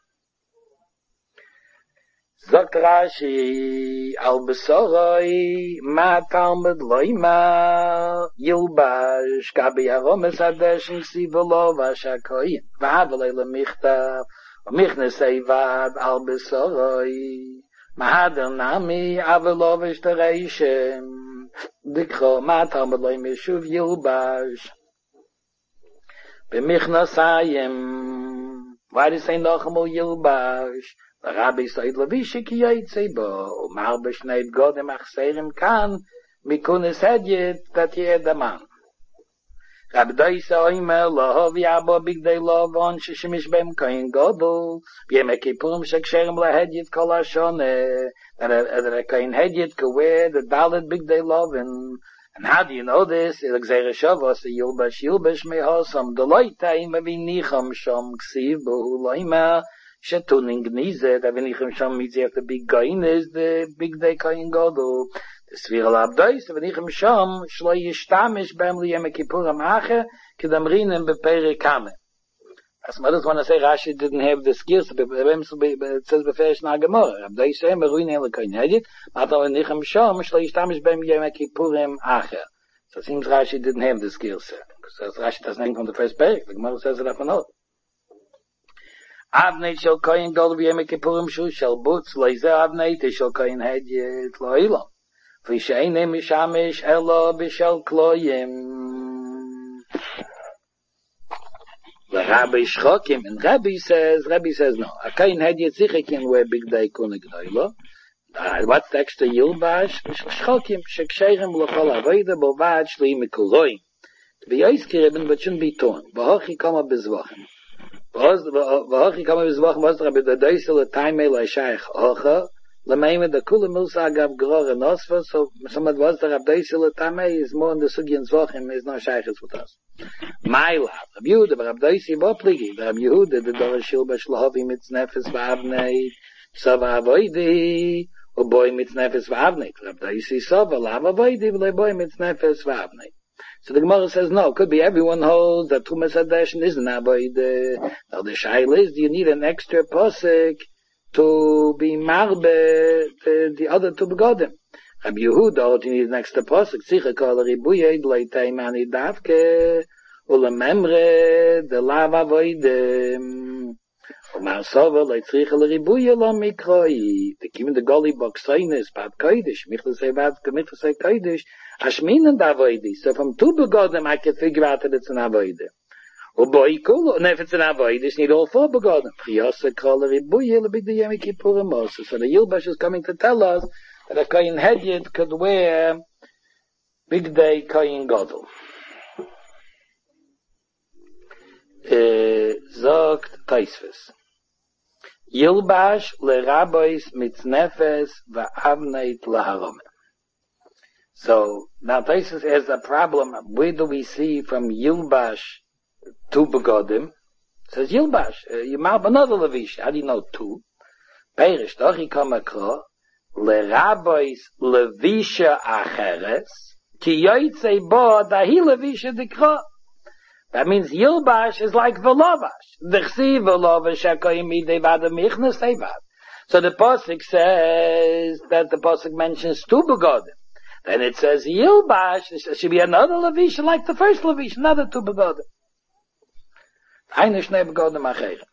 Zok Rashi al besoroi ma Talmud loima Yilbash gabi aromes Hadeshen sivolo vashakoyin v'havelei lemichtav v'michnesei vad al besoroi mahader nami avelovish tereishem. Dikho matam loy mishuv yilbash. B'michnasayim. Why do you say noch amol yilbash? The Rabbi said levisha ki yaitze bo. Umar b'shnei b'godem achserim kan. Mikunis hedyet that ye the man. Rabbi Daisa oimer lohov yabo bigdei lovon shishimish bem koyin godol. B'yem ekipum sheksherim lehedyet kol hashone. That a koyin hedyet could wear the dalet bigdei lovin. And how do you know this? Elexere Shavos, Yilbash mehosam, Deloitai mevinicham sham ksiv bohu loimer, shetuning nize, that venicham sham means you have to be goin is the big day koyin godol. The Sviral Abdois, venicham sham, shlo yishtamish bem liyem kippuram ache, kedamrinem bepere kame. As mothers want to say Rashi didn't have the skills, it says beferish na gemara. Abdois say, meruine le koyin hedit, mata venicham sham, shlo yishtamish bem liyem kippuram ache. So it seems Rashi didn't have the skill set. Because Rashi doesn't name from the first page. The Gemara says it up and out. Avnei shel koyin gadol b'yom kippurim shu shel butz leizer avnei shel koyin hedyet lo ilam. V'she'einem mishamish elo b'shel kloyim. The Rabbi Shchokim, and Rabbi says no. A koyin hedyet sicher can wear big day kune gdoilo. What's the extra yilbash? Shchokim sheksherim l'chol avoda b'vad shli mikuloim. To be oiskeriben, but shouldn't be torn. V'hochi kama bezvachim. V'hochi kama bezvachim was Rabbi Daisa l'taimei l'ashayich hocha l'meime the kula milsa agav gror and osfa. So somebody was the Rabbi Daisa l'taimei is more in the sugi and zvachim is no shayiches with us. My love, Rabbi Yehuda, Rabbi Daisa bopligi. Rabbi Yehuda the dor shilbash l'hovi mitznefes v'avnei sava avoidi. O boy mitznefes v'avnei. Rabbi Daisa sava lav avoidi v'le boy mitznefes v'avnei. So the Gemara says, no, could be everyone holds that Tumas Hadeshin isn't avoid. Now the shaila is, do you need an extra posik to be marbe the other two begodim? Rabbi Yehuda, do you need an extra posik? Sicha kol ribuye dleitei mani davke ulememre de lav avoid. Umar sova leitzricha ribuye lo mikroi. The kim the goli boxoines bad kodesh michel say bad michel say kodesh. Ashminen da avoidi. So from two begodim I can figure out that it's an avoidi. Or boy kul, and if it's an avoidi, it's need all four begodim. Priyasa kol ribuye lebig the yemi kippurim moses. So the Yilbash is coming to tell us that a koyin hedyet could wear big day koyin gadol. Zogt Taisves. Yilbash le rabbis mitznefes va'avneit laharome. So now Taisus has a problem. Where do we see from Yilbash to begodim? It says Yilbash. You marb another levish. How do you know two? Perish doch he come akro le rabbis levisha acheres ki yoytzei bo dahi levisha dikro. That means Yilbash is like Velovash. Dechsi Velovash hakoyim midei vada michnas eivad. So the pasuk says that the pasuk mentions two begodim. Then it says Yilbash, there should be another Levish like the first Levish, another two begodim. Eine shnei begodim acherim.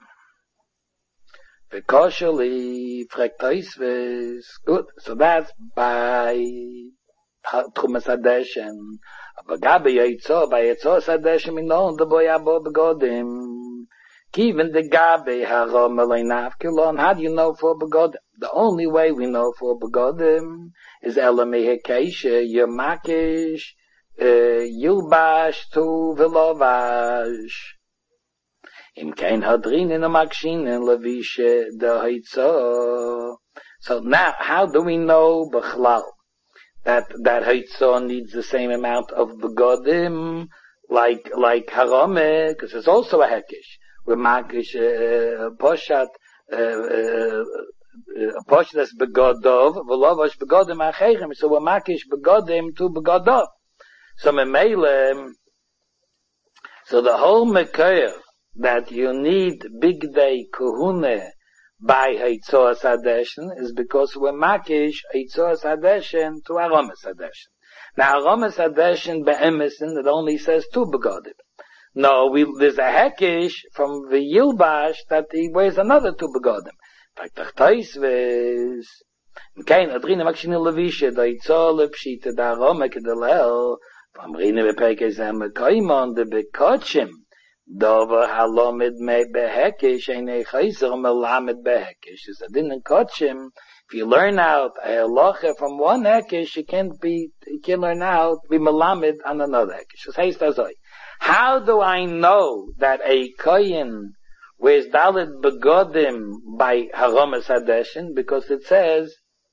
V'kosheli frektoisves. Good. So that's by Tchumas Hadeshen. But Gabi Yaitzo, by Yaitzo Hadeshen, we know the boy abo begodim. Even the Gabi harom eleinaf kilon. How do you know for begodim? The only way we know for begodim is Elamei Hekeshe, Yemakish, Yilbash to Velovash. Im kein Hadrin in a Makshin and Levishe the Haitzo. So now, how do we know Bechlal that Haitzo needs the same amount of begodim like Harome? Because it's also a Hekesh. Where Makish Poshat Poshdas begodov, Velovash begodim acherim. So we're makish begodim to begodov. So memele, so the whole mekayr that you need big day kuhune by Haitzoas Hadeshen is because we're makish Haitzoas Hadeshen to Aromas Hadeshen. Now Aromas Hadeshen be'emesin, it only says two begodim. No, there's a hekish from the Yilbash that he wears another two begodim. Like the Taisves, kein adrine makshine levische da itzole psite da rome kedelel vom rine bepeke zeme kaimon de bekotchim dover halomed me behekish eine khaiser melamed behekish is adin kotchim. If you learn out a halacha from one hekish, you can learn out be melamed on another hekish. So heißt das so. How do I know that a kohen wears dalet begodim by haromes hadeshin? Because it says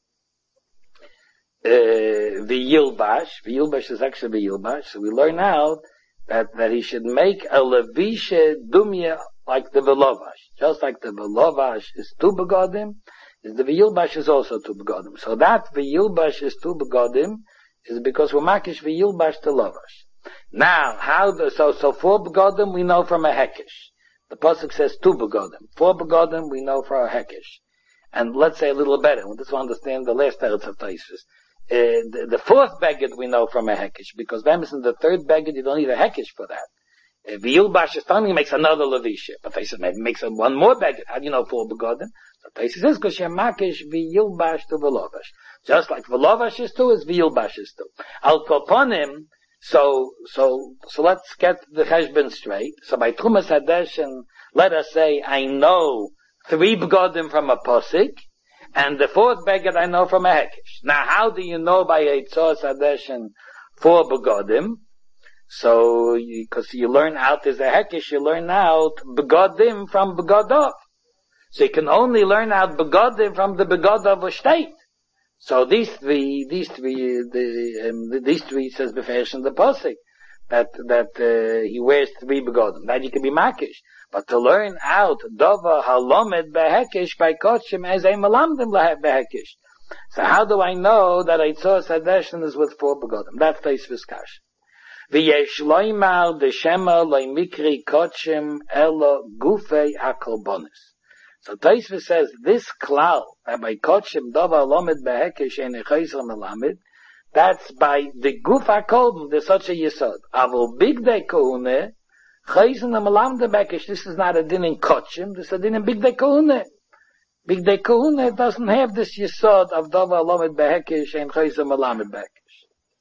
v'yilbash. V'yilbash is actually v'yilbash. So we learn out that he should make a levisha dumya like the velovash. Just like the velovash is two begodim, the v'yilbash is also two begodim. So that v'yilbash is two begodim is because we makish v'yilbash to lovash. Now, so 4 begodim we know from a hekish. The pasuk says 2 begodim. 4 begodim we know for a hekish. And let's say a little better. We just want to understand the last teretz of Taisvis. The 4th beged we know from a hekish, because when it's in the 3rd beged you don't need a hekish for that. V'yilbash is telling makes another levisha, but Taisvis maybe makes one more beged. How do you know 4 begodim? So Taisvis says because you're makish v'yilbash to v'lovash. Just like v'lovash is 2, is v'yilbash is 2. Al koponim. So let's get the cheshbon straight. So by Trumas Hadeshin, let us say I know 3 begodim from a posik, and the 4th beged I know from a hekish. Now, how do you know by Eitzos Hadeshin 4 begodim? So, because you learn out as a hekish, you learn out begodim from begodov. So you can only learn out begodim from the begodov of state. So these three says befesh in the pasuk that he wears 3 begodim. That you can be makish, but to learn out dova halomed behekish by kotchim as a malamdim behekish. So how do I know that Eitzos Hadeshin is with 4 begodim? That's Taisvis Kash. V'yesh loymar deshema loymikri kotchim elo gufei hakolbonis. So Taisvis says this klal by kotchim dova lomed behekish and echayzer melamed. That's by the guf hakolbon. There's such a yesod. Avol big day kohune chayzer melamed behekish. This is not a din in kotchim. This is a din in big day kohune. Big day kohune doesn't have this yesod of dova lomed behekish and chayzer melamed behekish.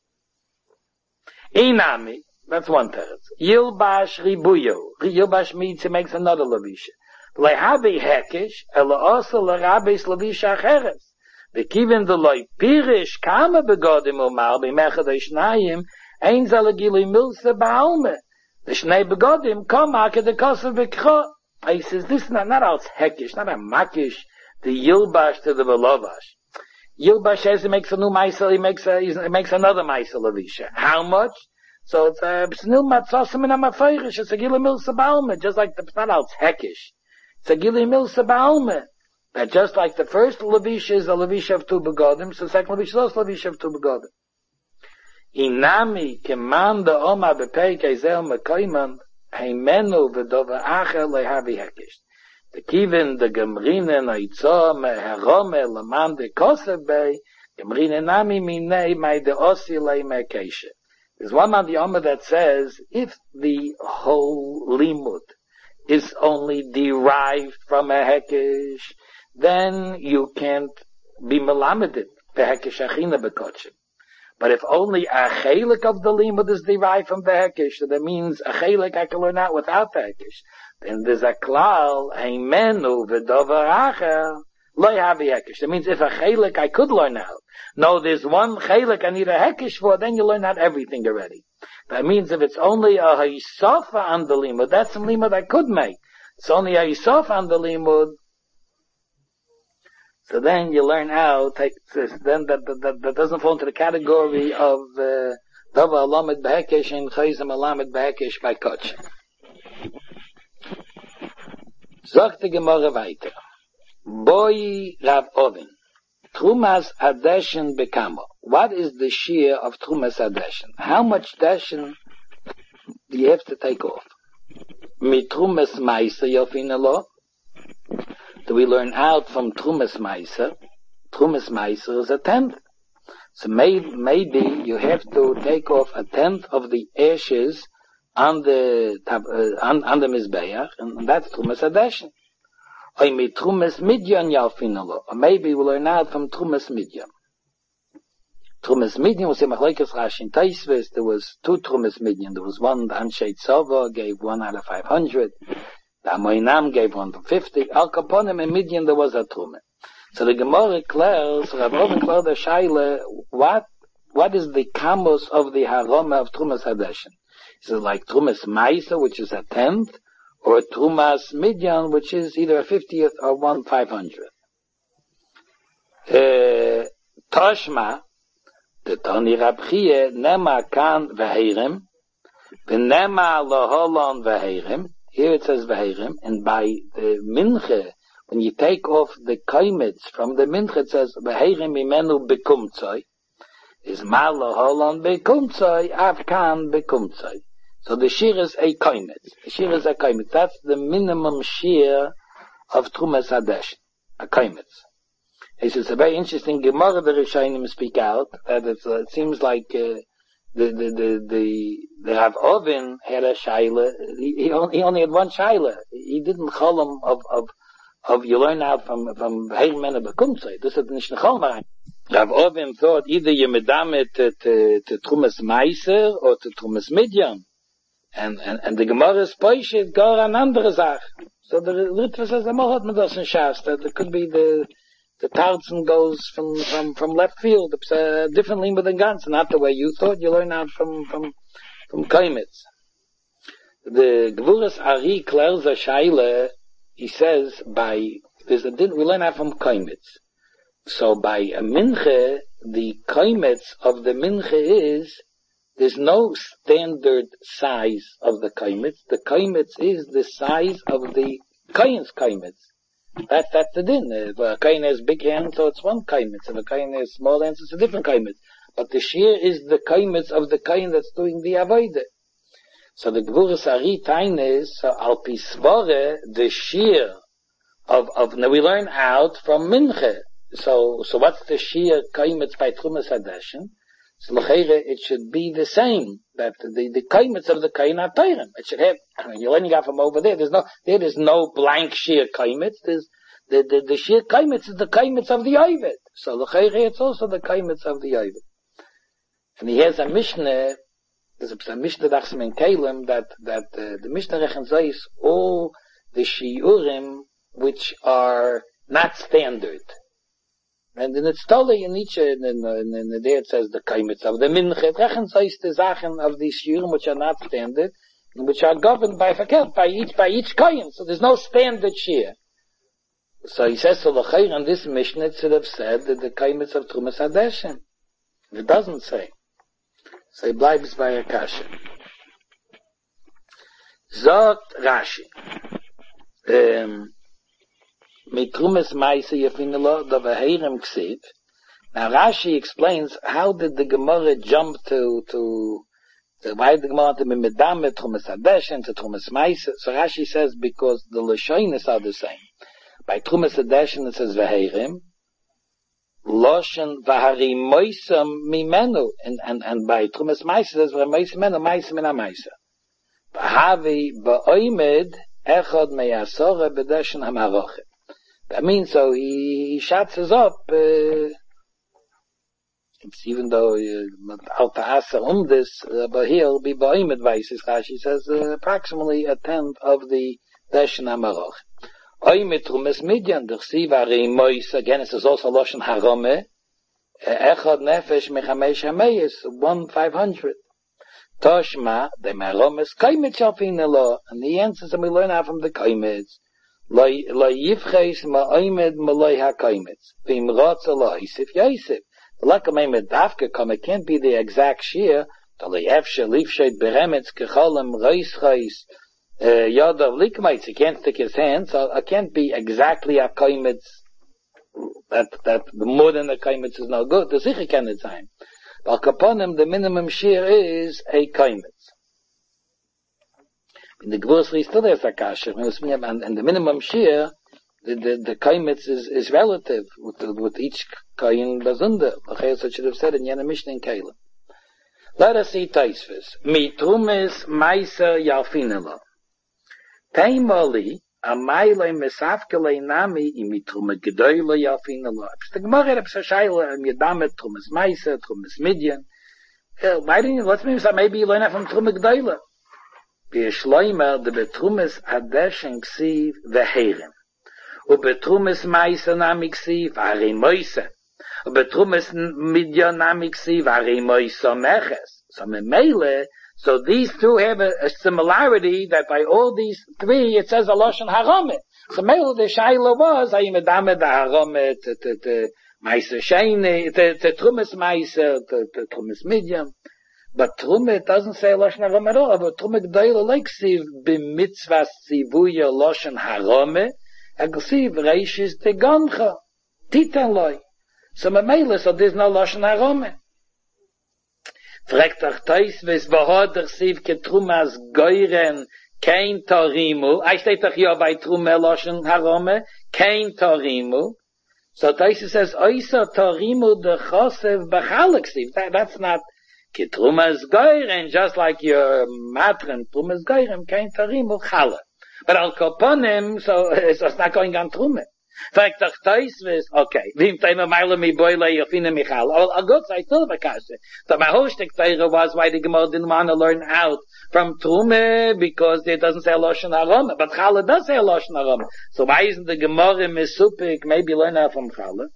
Inami. That's one teretz. Yilbash ribuyo. Yilbash means he makes another levisha. Lehabi hekish, ela also lehabis levisha acheres. V'kiven the loy pirish kama begodim umar b'mechad ha'ishnayim ein zalagili milse ba'alme. The shnei begodim kama kedekosav b'kcho. He says this is not als hekish, not a makish, the yilbash to the velovash. Yilbash says he makes a new maisel, he makes another maisel levisha. How much? So it's a b'snil matzosim in ha'mafayrish, it's a gili milse ba'alme, just like it's not als hekish. It's a gili milsa ba'alme. That just like the first levisha is a levisha of 2 begodim, so the second levisha is also a levisha of 2 begodim. Inami keman da oma bepeik ezel mekoiman heimenu v'dova acher lehavi hekish. The kivin the gemrine naitzo meherome leman de kosev bei gemrine nami minei mai de osi le mekeshe. There's one on the oma that says if the whole limud is only derived from a hekish, then you can't be melameded the hekish achina bekotchim. But if only a chelik of the limud is derived from the hekish, so that means a chelik I can learn out without the hekish. Then there's a klal heimenu v'dover acher lo yavi hekish. That means if a chelik I could learn out. No, there's one chelik I need a hekish for, then you learn out everything already. That means if it's only a haisafa on the limud, that's some limud I could make. It's only a haisafa on the limud. So then you learn out, then that doesn't fall into the category of Dava Alamed Behekesh and Chayzim Alamed Behekesh by Kotch. Sagt die Gemara weiter. Boi Rav Oven. Trumas Adeshen Bekamo. What is the shear of Trumas Adeshen? How much Deshen do you have to take off? Mit Trumas Meiser Yofinelo. Do we learn out from Trumas Meiser? Trumas Meiser is 1/10. So maybe you have to take off 1/10 of the ashes on the Mizbeach, and that's Trumas Adeshen. Or Trumas Midyan Yalfinalo. Or maybe we'll learn out from Trumas Midyan. Trumas Midyan was in Machlokes Rashi and Taisvis. There was 2 Trumas Midyan. There was one, the Anshe Tzava gave 1 out of 500. The Amoinam gave 1 to 50. Al Kaponim and Midyan there was a Truma. So the Gemara declares, Rav Oven declared the Shaila, what is the kamos of the Haroma of Trumas Hadeshin? Is it like Trumas Maisa, which is a 10th, or Trumas Midyan, which is either a 50th or 1/500th? Toshma, the Tani Rabchie, Nema Kan Veherem, Venema Loholon Veherem. Here it says Veherem, and by the Minche, when you take off the kaimitz from the mincha, it says Veherem Imenu Bekumtzoi. Is Mal Loholon Bekumtzoi, Avkan Bekumtzoi. So the shear is a kaimitz. The shear is a kaimitz. That's the minimum shear of Trumas Hadesh, a kaimitz. It's a very interesting Gemara the Rishonim speak out that it seems like the Rav Oven had a shaila. He only had one shaila. He didn't cholam of you learn out from Heirmen Bekumtzei. This is nicht cholam. Rav Oven thought either you medame to Trumas Meiser or to Trumas Midyan. And the Gemara is poishet gar an andere Sach. So the Ritva says, Mohat Medos and Shas, that it could be the Tartzen goes from left field. It's differently with the guns, not the way you thought. You learn out from Kaimitz. The Gvuras Ari Klerza Shaila, he says, we learn out from Kaimitz. So by a minche, the Kaimitz of the minche is, there's no standard size of the kaimitz. The kaimitz is the size of the kain's kaimitz. That's the din. If a kain has big hands, so it's one kaimitz. If a kain has small hands, it's a different kaimitz. But the shear is the kaimitz of the kain that's doing the avodah. So the Gvuras Ari Tain is, so al pisvore, the shear of, now we learn out from minche. So what's the shear kaimitz by Trumas Hadeshin? So it should be the same, that the kaimitz of the kain are teirim. It should have, you're learning out from over there, there is no blank sheer kaimitz, there's, the sheer kaimitz is the kaimitz of the Ovid. So it's also the kaimitz of the Ovid. And he has a Mishnah, there's a Mishnah Dachsim in Kalim, that the Mishnah Rechen says all the shiurim which are not standard. And in its Tole in each, in there it says the kaimitz of the minche. Rechen says the Sachen of these shiurim which are not standard, which are governed by each kain. So there's no standard shear. So he says, so l'chayr on this Mishnah it should have said that the kaimitz of Trumas Hadeshin. It doesn't say. So he bleibs by a kasha. Zot Rashi. Mit Trumas Meise Yefinelo da Veherem Ksiv. Now Rashi explains how did the Gemara jump to why did the Gemara to be medame Trumas Hadeshin to Trumas Meise. So Rashi says because the Lashonis are the same. By Trumas Hadeshin it says Veherem. Loshen Vahari Moisam Mimenu, and by Trumas Meise it says Moisam Mimenu, Meisam Mina Meise. Vahavi Ba'oimed Echad Meyasora Bedeshin Hamaroche. That means so he shuts us up. It's even though Alta Asa this, but he'll be Ba'oimed Vaisis. Rashi says approximately a tenth of the Deshin Hamaroche. Oimet Trumas Midyan, the Sivari Mois, again it says also Loshen Harome, Echad Nefesh Mechamesh Hameyes, 1/500. Toshma, the Meromes, Kaimitz Alfinelo, and the answers that we learn out from the Kaimitz, Lo Yivches Ma'oimed Maloi HaKaimitz, Vim Rotza Lo Yisif Yisif. The Lakameimed Dafka come, it can't be the exact shear, the Le'efshe Lifshet Beremetz Kecholem Reis Yadav Likmaitz, he can't stick his hand, so it can't be exactly a kaimitz, that more than a kaimitz is no good. The sicher can it sein. But upon him, the minimum shear is a kaimitz. In the Gvuras still there's a kasher, and the minimum shear, the kaimitz is relative with each kain bazunda. L'chayos should have said in Yana Mishnah in Kalim. Let us see Taisvis. Mi Trumas Meiser Yalfinelo. Taimali, Amayle mesafkele nami imitrume gedoyle yafin Allah. The Gemara had a shaila yadamet trumas meise, trumas midyan. Why didn't you, let's maybe you learn that from trume gedoyle. B'yeshloimer, the betrumes adeshen ksiv veherim. Ubetrumes meise nami ksiv ari moise. Ubetrumes midyan nami ksiv ari moise meches. So memele, so these two have a similarity that by all these three it says a lashon harame. So memele the shaila was ayimedame da harame to meise sheine to trumes meise to trumes midyan. But Trume doesn't say Lashon Harame at all. But Trume G'dayla like siv b'mitzvah sivuya Lashon Harame, agsiv reishis tegancha, titan loy. So memele, so there's no Lashon Harame. Fragt ach Teisves, v'hoder siv ke Trumas goyren kein Torimu. I steht doch hier bei Trume Lashon Harame, kein Torimu. So Teisves says, oisa Torimu de chosev b'chalek siv. That's not Ki Trumas Goyren, just like your matren, Trumas Goyren, kein Tarimu Chala. But Al Koponim, so it's not going on Trume. Fragt doch Teisves, okay, Vim Teima Meile mi Boile Yofine Michal. A good say still Vakashe. So my whole shtick Teire was why the Gemara didn't want to learn out from Trume, because it doesn't say Lashon Harame, but Chala does say Lashon Harame. So why isn't the Gemara Misupik maybe learn out from Chala?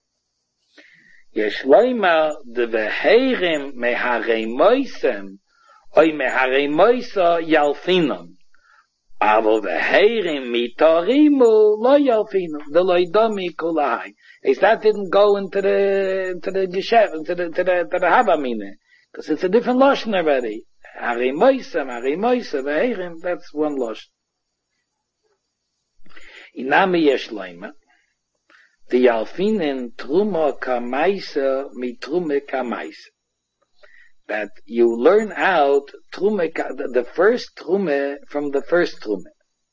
Yeshloima de veherim meharei moisem, oy meharei moisa yalfinam. Avo veherim mitarimu lo yalfinam. The loidami kulahai. Is that didn't go into the geshev, into the havamine. Because it's a different lashon already. Harei moisem, veherim, that's one lashon. Inami yeshloima. The Alfinen Truma Kamaisa mi Trume Kamaisa. That you learn out Trume, the first Trume from the first Trume.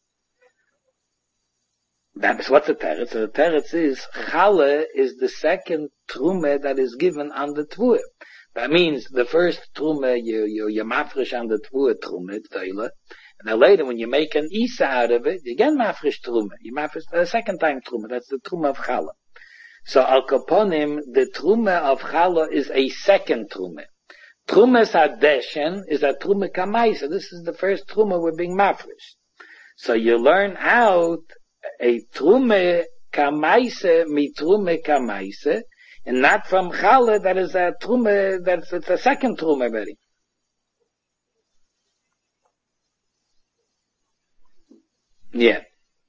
That's what's the teretz. The teretz is Chale is the second Trume that is given on the Tvua. That means the first Trume you mafresh on the Tvua Trume, Teile. And then later, when you make an Isa out of it, you get mafresh Trume. You mafresh the second time Trume. That's the Trume of Chala. So Al Kaponim, the Trume of Chala is a second Trume. Trume Sadeshen is a Trume Kamaisa. This is the first Trume we're being mafresh. So you learn out a Trume Kamaisa, mi Trume Kamaisa, and not from Chala that is a Trume, it's a second Trume already. Yeah.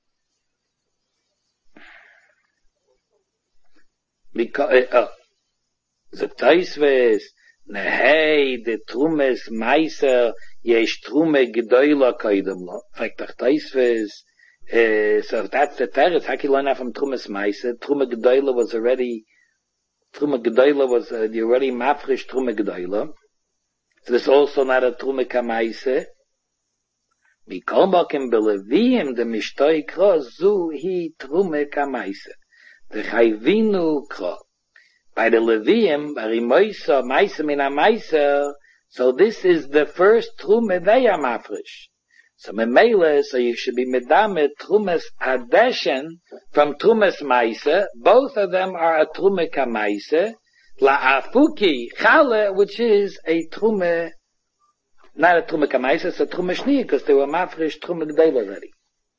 Because, the Teisves, nehei, the Trumes Meiser, yesh Trume Gedoyla koidem lo. Fragt ach Teisves, so that's the teretz, how can you learn that from Trumes Meiser? Trume Gedoyla was already, you already mafresh Trume Gedoyla. So this is also not a Trume Kamaise. Mikolbakim belevim de mishtoi kro zu hi Trume Kamaise. The chayvinu kro. By the Leviim, Barimoisa, Maisa mina Maisa, so this is the first Trume they are mafresh. So memele, so you should be medame Trumes Adeshen from Trumes Maisa. Both of them are a Trume Kamaisa. La Afuki Chale, which is a Trume, not a Trume Kamaisa, it's a Trume Shni, because they were mafresh Trume G'dayla already.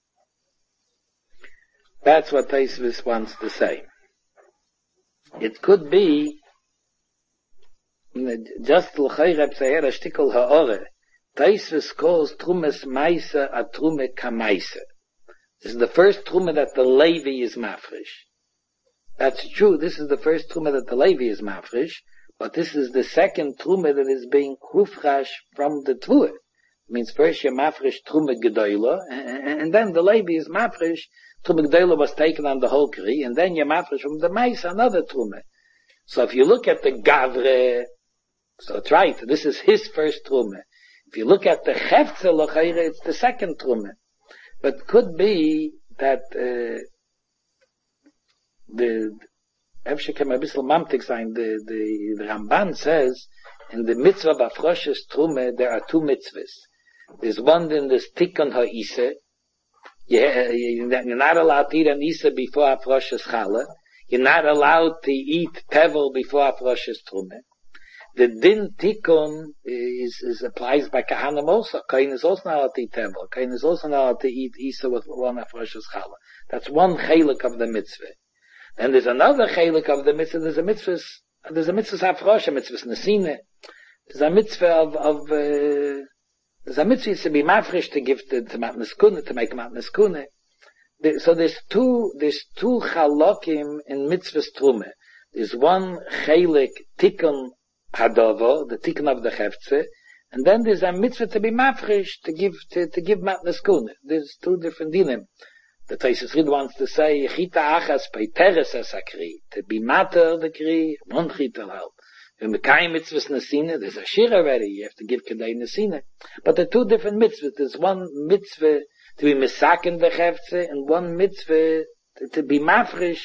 That's what Teisvis wants to say. It could be, just l'chayreb seher a shtikol ha'ore, Teisvis calls Trumes Maisa a Trume Kamaisa. This is the first Trume that the Levi is mafresh. That's true, this is the first Trume that the Levi is mafresh, but this is the second Trume that is being hufrash from the Tvua. It means first you mafresh Trume Gedoyla, and then the Levi is mafresh. Trume Gedoyla was taken on the whole Kri, and then you mafresh from the Mais another Trume. So if you look at the Gavre, so it's right, this is his first Trume. If you look at the Chefze L'chayre, it's the second Trume. But could be that the Efshekem a bissel mamtik sein, the Ramban says, in the mitzvah b'afroshes Trume, there are two mitzvahs. There's one in the Tikkun Ha'ise, You're not allowed to eat an Isa before Afrosh's Challah. You're not allowed to eat Tevel before Afrosh's Trumah. The Din Tikkun is applies by Kahanim also. Kain is also not allowed to eat Tevel. Kain is also not allowed to eat Isa with one Afrosh's Challah. That's one chelik of the mitzvah. And there's another chelik of the mitzvah. There's a mitzvah Afrosh, a mitzvah Nesine. There's a mitzvah there's a mitzvah to be mafresh to give to Matnas Kuna, to make Matnas Kuna. So there's two chalokim in mitzvah's Trumah. There's one chelik tikkun hadava, the tikkun of the chefze, and then there's a mitzvah to be mafresh to give Matnas Kuna. There's two different dinim. The Taisus Rid wants to say chita achas peiteres asakri, to be matter the kri, one chita help. When Mekayim mitzvahs nesina, there's a shir already, you have to give kedei nesina. But there are two different mitzvahs. There's one mitzvah to be misaken v'chefze, and one mitzvah to be mafresh,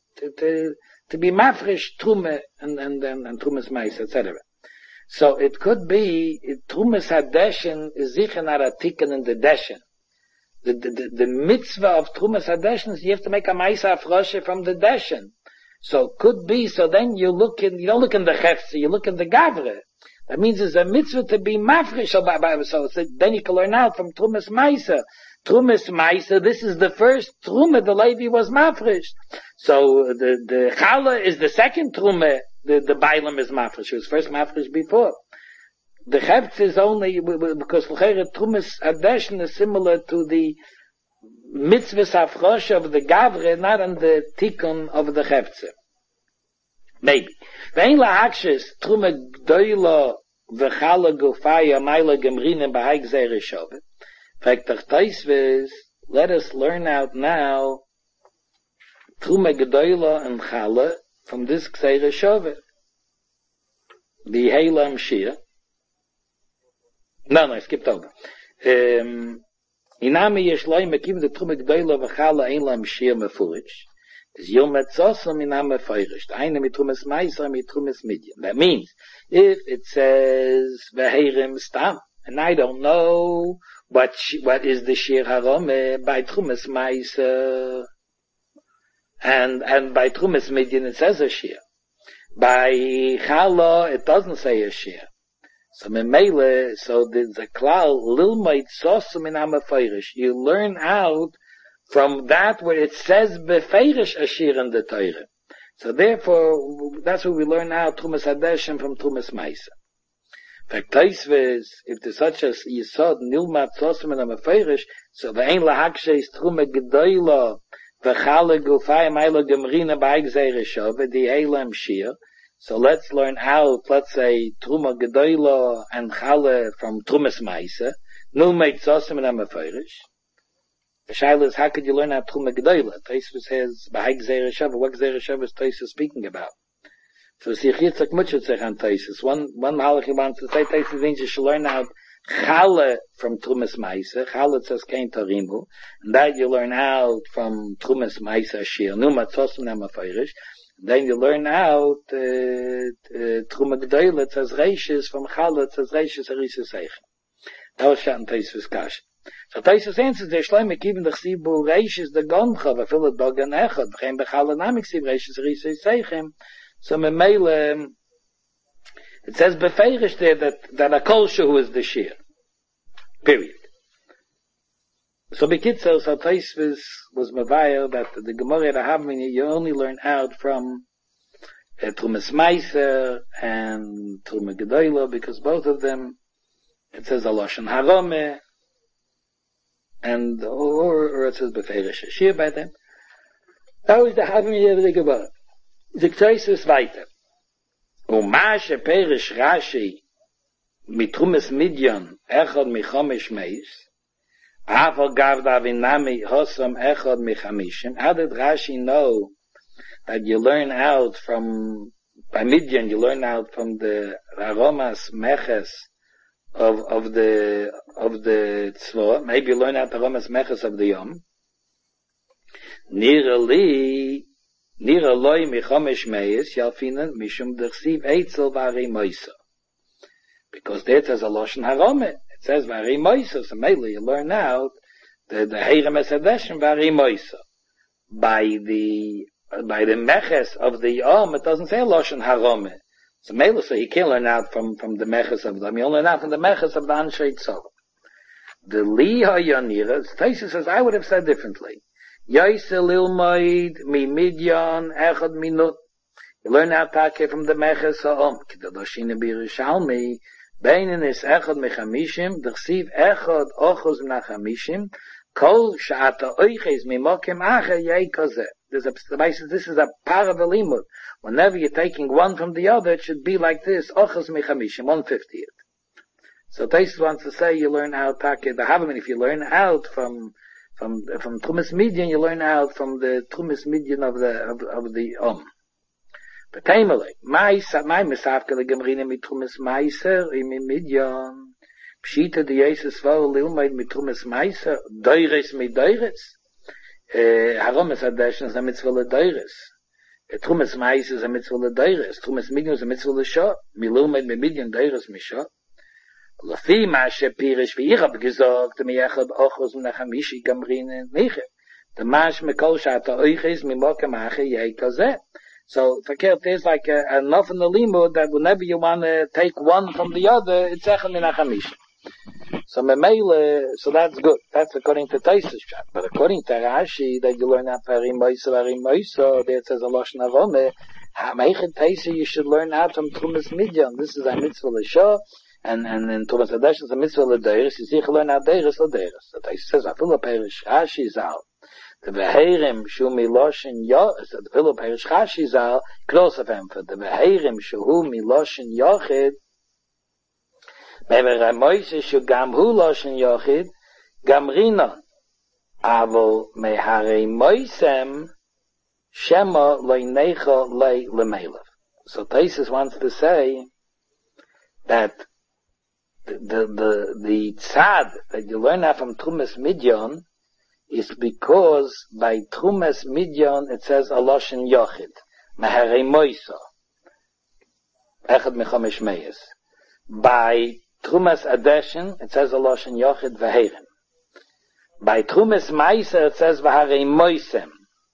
to be mafresh trume, and trumas mais, etc. So it could be, trumas hadeshen is sicher not a tikkun in the deshen. The mitzvah of trumas hadeshen is you have to make a maisa afroshe from the deshen. So could be, so then you don't look in the chefze, you look in the gavre. That means it's a mitzvah to be mafresh, so then you can learn out from Trumas Maisa. Trumas Maisa, this is the first Truma the Levi was mafresh. So the Challah is the second Truma, the Bailam is mafresh. It was first mafresh before. The Chefz is only, because Trumas Adeshin is similar to the mitzvah afrosh of the gavre, not on the tikkun of the chefze. Maybe. Vein la'akshes trume gdoila v'chala gufaya mayla gemrinen b'hai gzeire shove. Faktach taisves, let us learn out now trume gdoila and chala from this gzeire shove. The heilam shir. No, I skipped over. Inami yeshloi mekim the trume gdoila v'chala ein lam shir mefurish. Is yom etzosam iname feirish. The eine mit trumes meiser mit trumes midyan. That means, if it says v'heirim stam, and I don't know what is the shir harome by trumes meiser, and by trumes midyan it says a shir. By chala it doesn't say a shir. So memele, so there's a klal lilmait sosam iname feirish. You learn out from that where it says befeirish ashir in the Torah. So therefore, that's what we learn now, Trumas Hadeshem from Trumas Maisa. In fact, if there's such as Yisod, Nilmat Sosim and Amafeirish, so the Ein Lahakshe is Truma Gedoyla, V'chale Gufay Mayla Gemrina Ba'ig Zeireshov, the Eilam Shir. So let's learn out, let's say, Truma Gedoyla and Chale from Trumas Maisa, Nilmat Sosim and Amafeirish. The shaila is, how could you learn out Truma Gedoyla? Taisus says, B'hai Gzeire Shava. What Gzeire Shava is Taisus speaking about? So Sich Yitzchak Mutchut Sich on Taisus. One halacha wants to say Taisus means you should learn out Chala from Trumas Maisa. Chala says Kein Tarimu. And that you learn out from Trumas Maisa Shir. Numa Tzosum Nema Feirish. Then you learn out Truma Gedoyla. It says Reishis from Chala. It says Reishis Arisa Seichem. That was Shat and Taisus Kash. So Taisus answers, der Schleim given the Chsibu Reishis the Goncha, v'afil the Dogan Echad, v'chein b'chala namik Chsibu Reishis Risei Seichem. So Memele, it says befeirish there that a kol shehu is the shir. Period. So Bekitzer, so Taisus was Mavaya that the Gemara Rahavmin you only learn out from Trumas Meiser and Truma Gedoyla, because both of them, it says a Lashon Harome, and or it says befeirish shir by them. How is the having here the Gemara? The Taisus weiter. Uma sheperish Rashi mitrumes midyan echad michamesh meis. Aval gav davinami hosam echad michamishim. How did Rashi know that you learn out from by midyan? You learn out from the aromas meches of the tzvah. Maybe you learn out the aromas meches of the yom. Nira loy michamesh meis yalfinan mishum dersiv eitzel vari moisa. Because there it says a lashon harome. It says vari moisa. So maybe you learn out The Herem Esadeshen Varimoisa. By the meches of the it doesn't say Loshen Harome. So Mela, so he can't learn out from the meches of them. He only learn out from the meches of the Anshe Tzor. The Li HaYonira, Taisa says, I would have said differently. Yaisel Ilmoid, Mi Midyan, Echad Minut. You learn out Take from the meches of Kedadoshina Birushalmi, Beinin is Echad Mechamishim, Dechsiv Echad Ochos Menachamishim, Kol Sha'ata Oiches Mimokim Acher Yei Kazeh. This is a paravalimut. Whenever you're taking one from the other, it should be like this. Ochos Mechamishim, 1/50th. So Taisus wants to say you learn out Take the Havamin. If you learn out from Trumas Midyan, you learn out from the Trumas Midyan of the But Taimale, my Mesavke le Gemrine mit Trumas Meiser im Midyan. Pshita de Jesus Vau Lilmaid mit Trumas Meiser, Deures mit Deures. Harom es Adeshen is a mitzvah le Deures. Trumas Meiser is a mitzvah le Deures. Trumas Midyan is a mitzvah le Shah. Mi Lilmaid mit Midyan Deures mit Shah. Lafi Mashe Pirish, wie ich hab gesagt, mi echad Ochos Menachamishi Gemrine Niche. The Mash Mekol Shata Oiches Mimoke Mache Yei Kazeh. So, verkehrt, there's like enough in the limud that whenever you want to take one from the other, it's echad Menachamishi. So so that's good. That's according to Taisus chat. But according to Rashi, that you learn out Parim Moisa, there it says a Lashon Avome, Ha'meichet Taisa, you should learn out from Trumas Midyan. This is a mitzvah l'shah, and in Trumas Hadesh is a mitzvah l'deiris. You see, you learn out deiris l'deiris. So Taisus says, Afilu Perish Rashi Zal, the Veherim Shu Miloshin Yochid, the Afilu Perish Rashi Zal, close of him, for the Veherim Shu Miloshin Yochid, Maybe Ramoise Shu Gam Hu Loshin Yochid, Gamrina, Avo Mehare Moisem, Shema Leinecha Le Lemelev. So Taisus wants to say that the tzad that you learn out from Trumas Midyan is because by Trumas Midyan it says a Loshin Yochid, Mehare Moisa, Echad Mechamesh Meyes. By Trumas Adeshen, it says a Loshen Yochid V'Herim. By Trumas Meiser, it says V'Harei Moisem.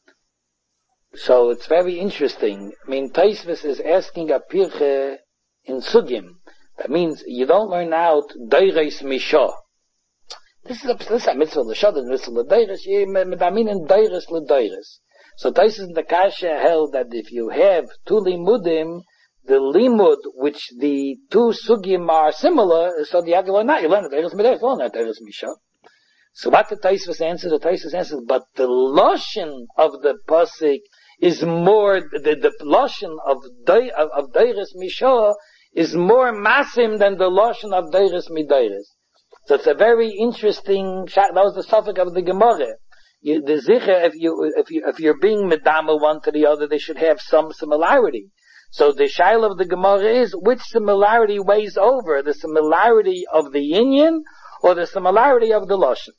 So it's very interesting. I mean, Taisvis is asking a pirche in Sugim. That means you don't learn out Deires Misha. This is a mitzvah l'shah, the mitzvah l'deiris, medamin in Deires l'deiris. So Taisvis in the Kasha held that if you have two limudim, the limud, which the two sugim are similar, so the Yagil not, you learn the Deiris Mideiris, you learn the Deiris Misha. So what the Taisvis answers, but the Loshin of the Pasik is more, the Loshin of Deiris Misha is more masim than the Loshin of Deiris Mideiris. So it's a very interesting, that was the suffix of the Gemara. The Zicher, if you're being medama one to the other, they should have some similarity. So the shaila of the Gemara is, which similarity weighs over? The similarity of the Inyan or the similarity of the Loshen?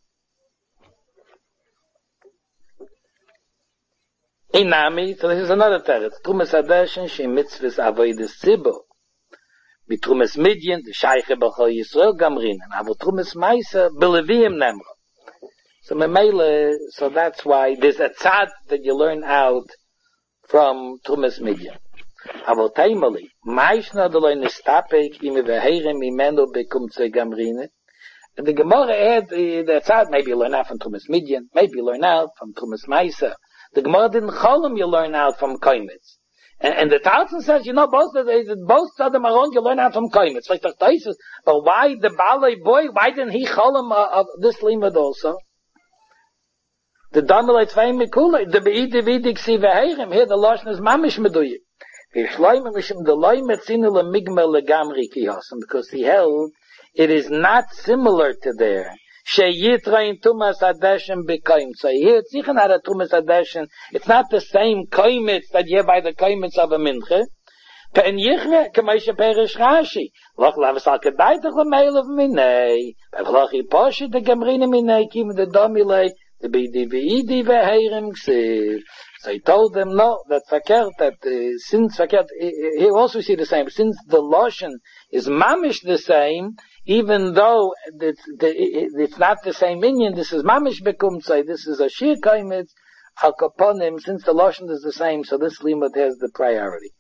Inami, so this is another teretz. Trumas Hadeshen, she mitzvahs avoidus tzibur. Bitrumas Midyan, the Shayche B'chol Yisrael Gamrin, and Avo Trumas Maisa, B'Leviim Nemra. So Memele, so that's why there's a tzad that you learn out from Trumas Midyan. Aber taimali, meishna de leine stapek ime veheirem imeno bekum tze gamrine. And the Gemara had the tzad, maybe you learn out from Trumas Midyan, maybe you learn out from Trumas Maisa. The Gemara didn't cholim you learn out from Koimitz. And the Talmud says, both Tzadim Aron you learn out from Koimitz. Like the Taisus, but why the Balei boy, why didn't he cholim of this limud also? The Damelei Tzvei Mikulei, the Be'idi Vidik Si Veheirem, here the Lashon is Mamish Meduyik. Because he held it is not similar to there. So here it's not the same koimitz that you have by the koimitz of a minche. So he told them, no, that verkehrt, since verkehrt, here also we see the same, since the Loshen is mamish the same, even though it's not the same minion, this is mamish bekumtzai, this is a shir kaimitz, al kaponim, since the lashon is the same, so this limud has the priority.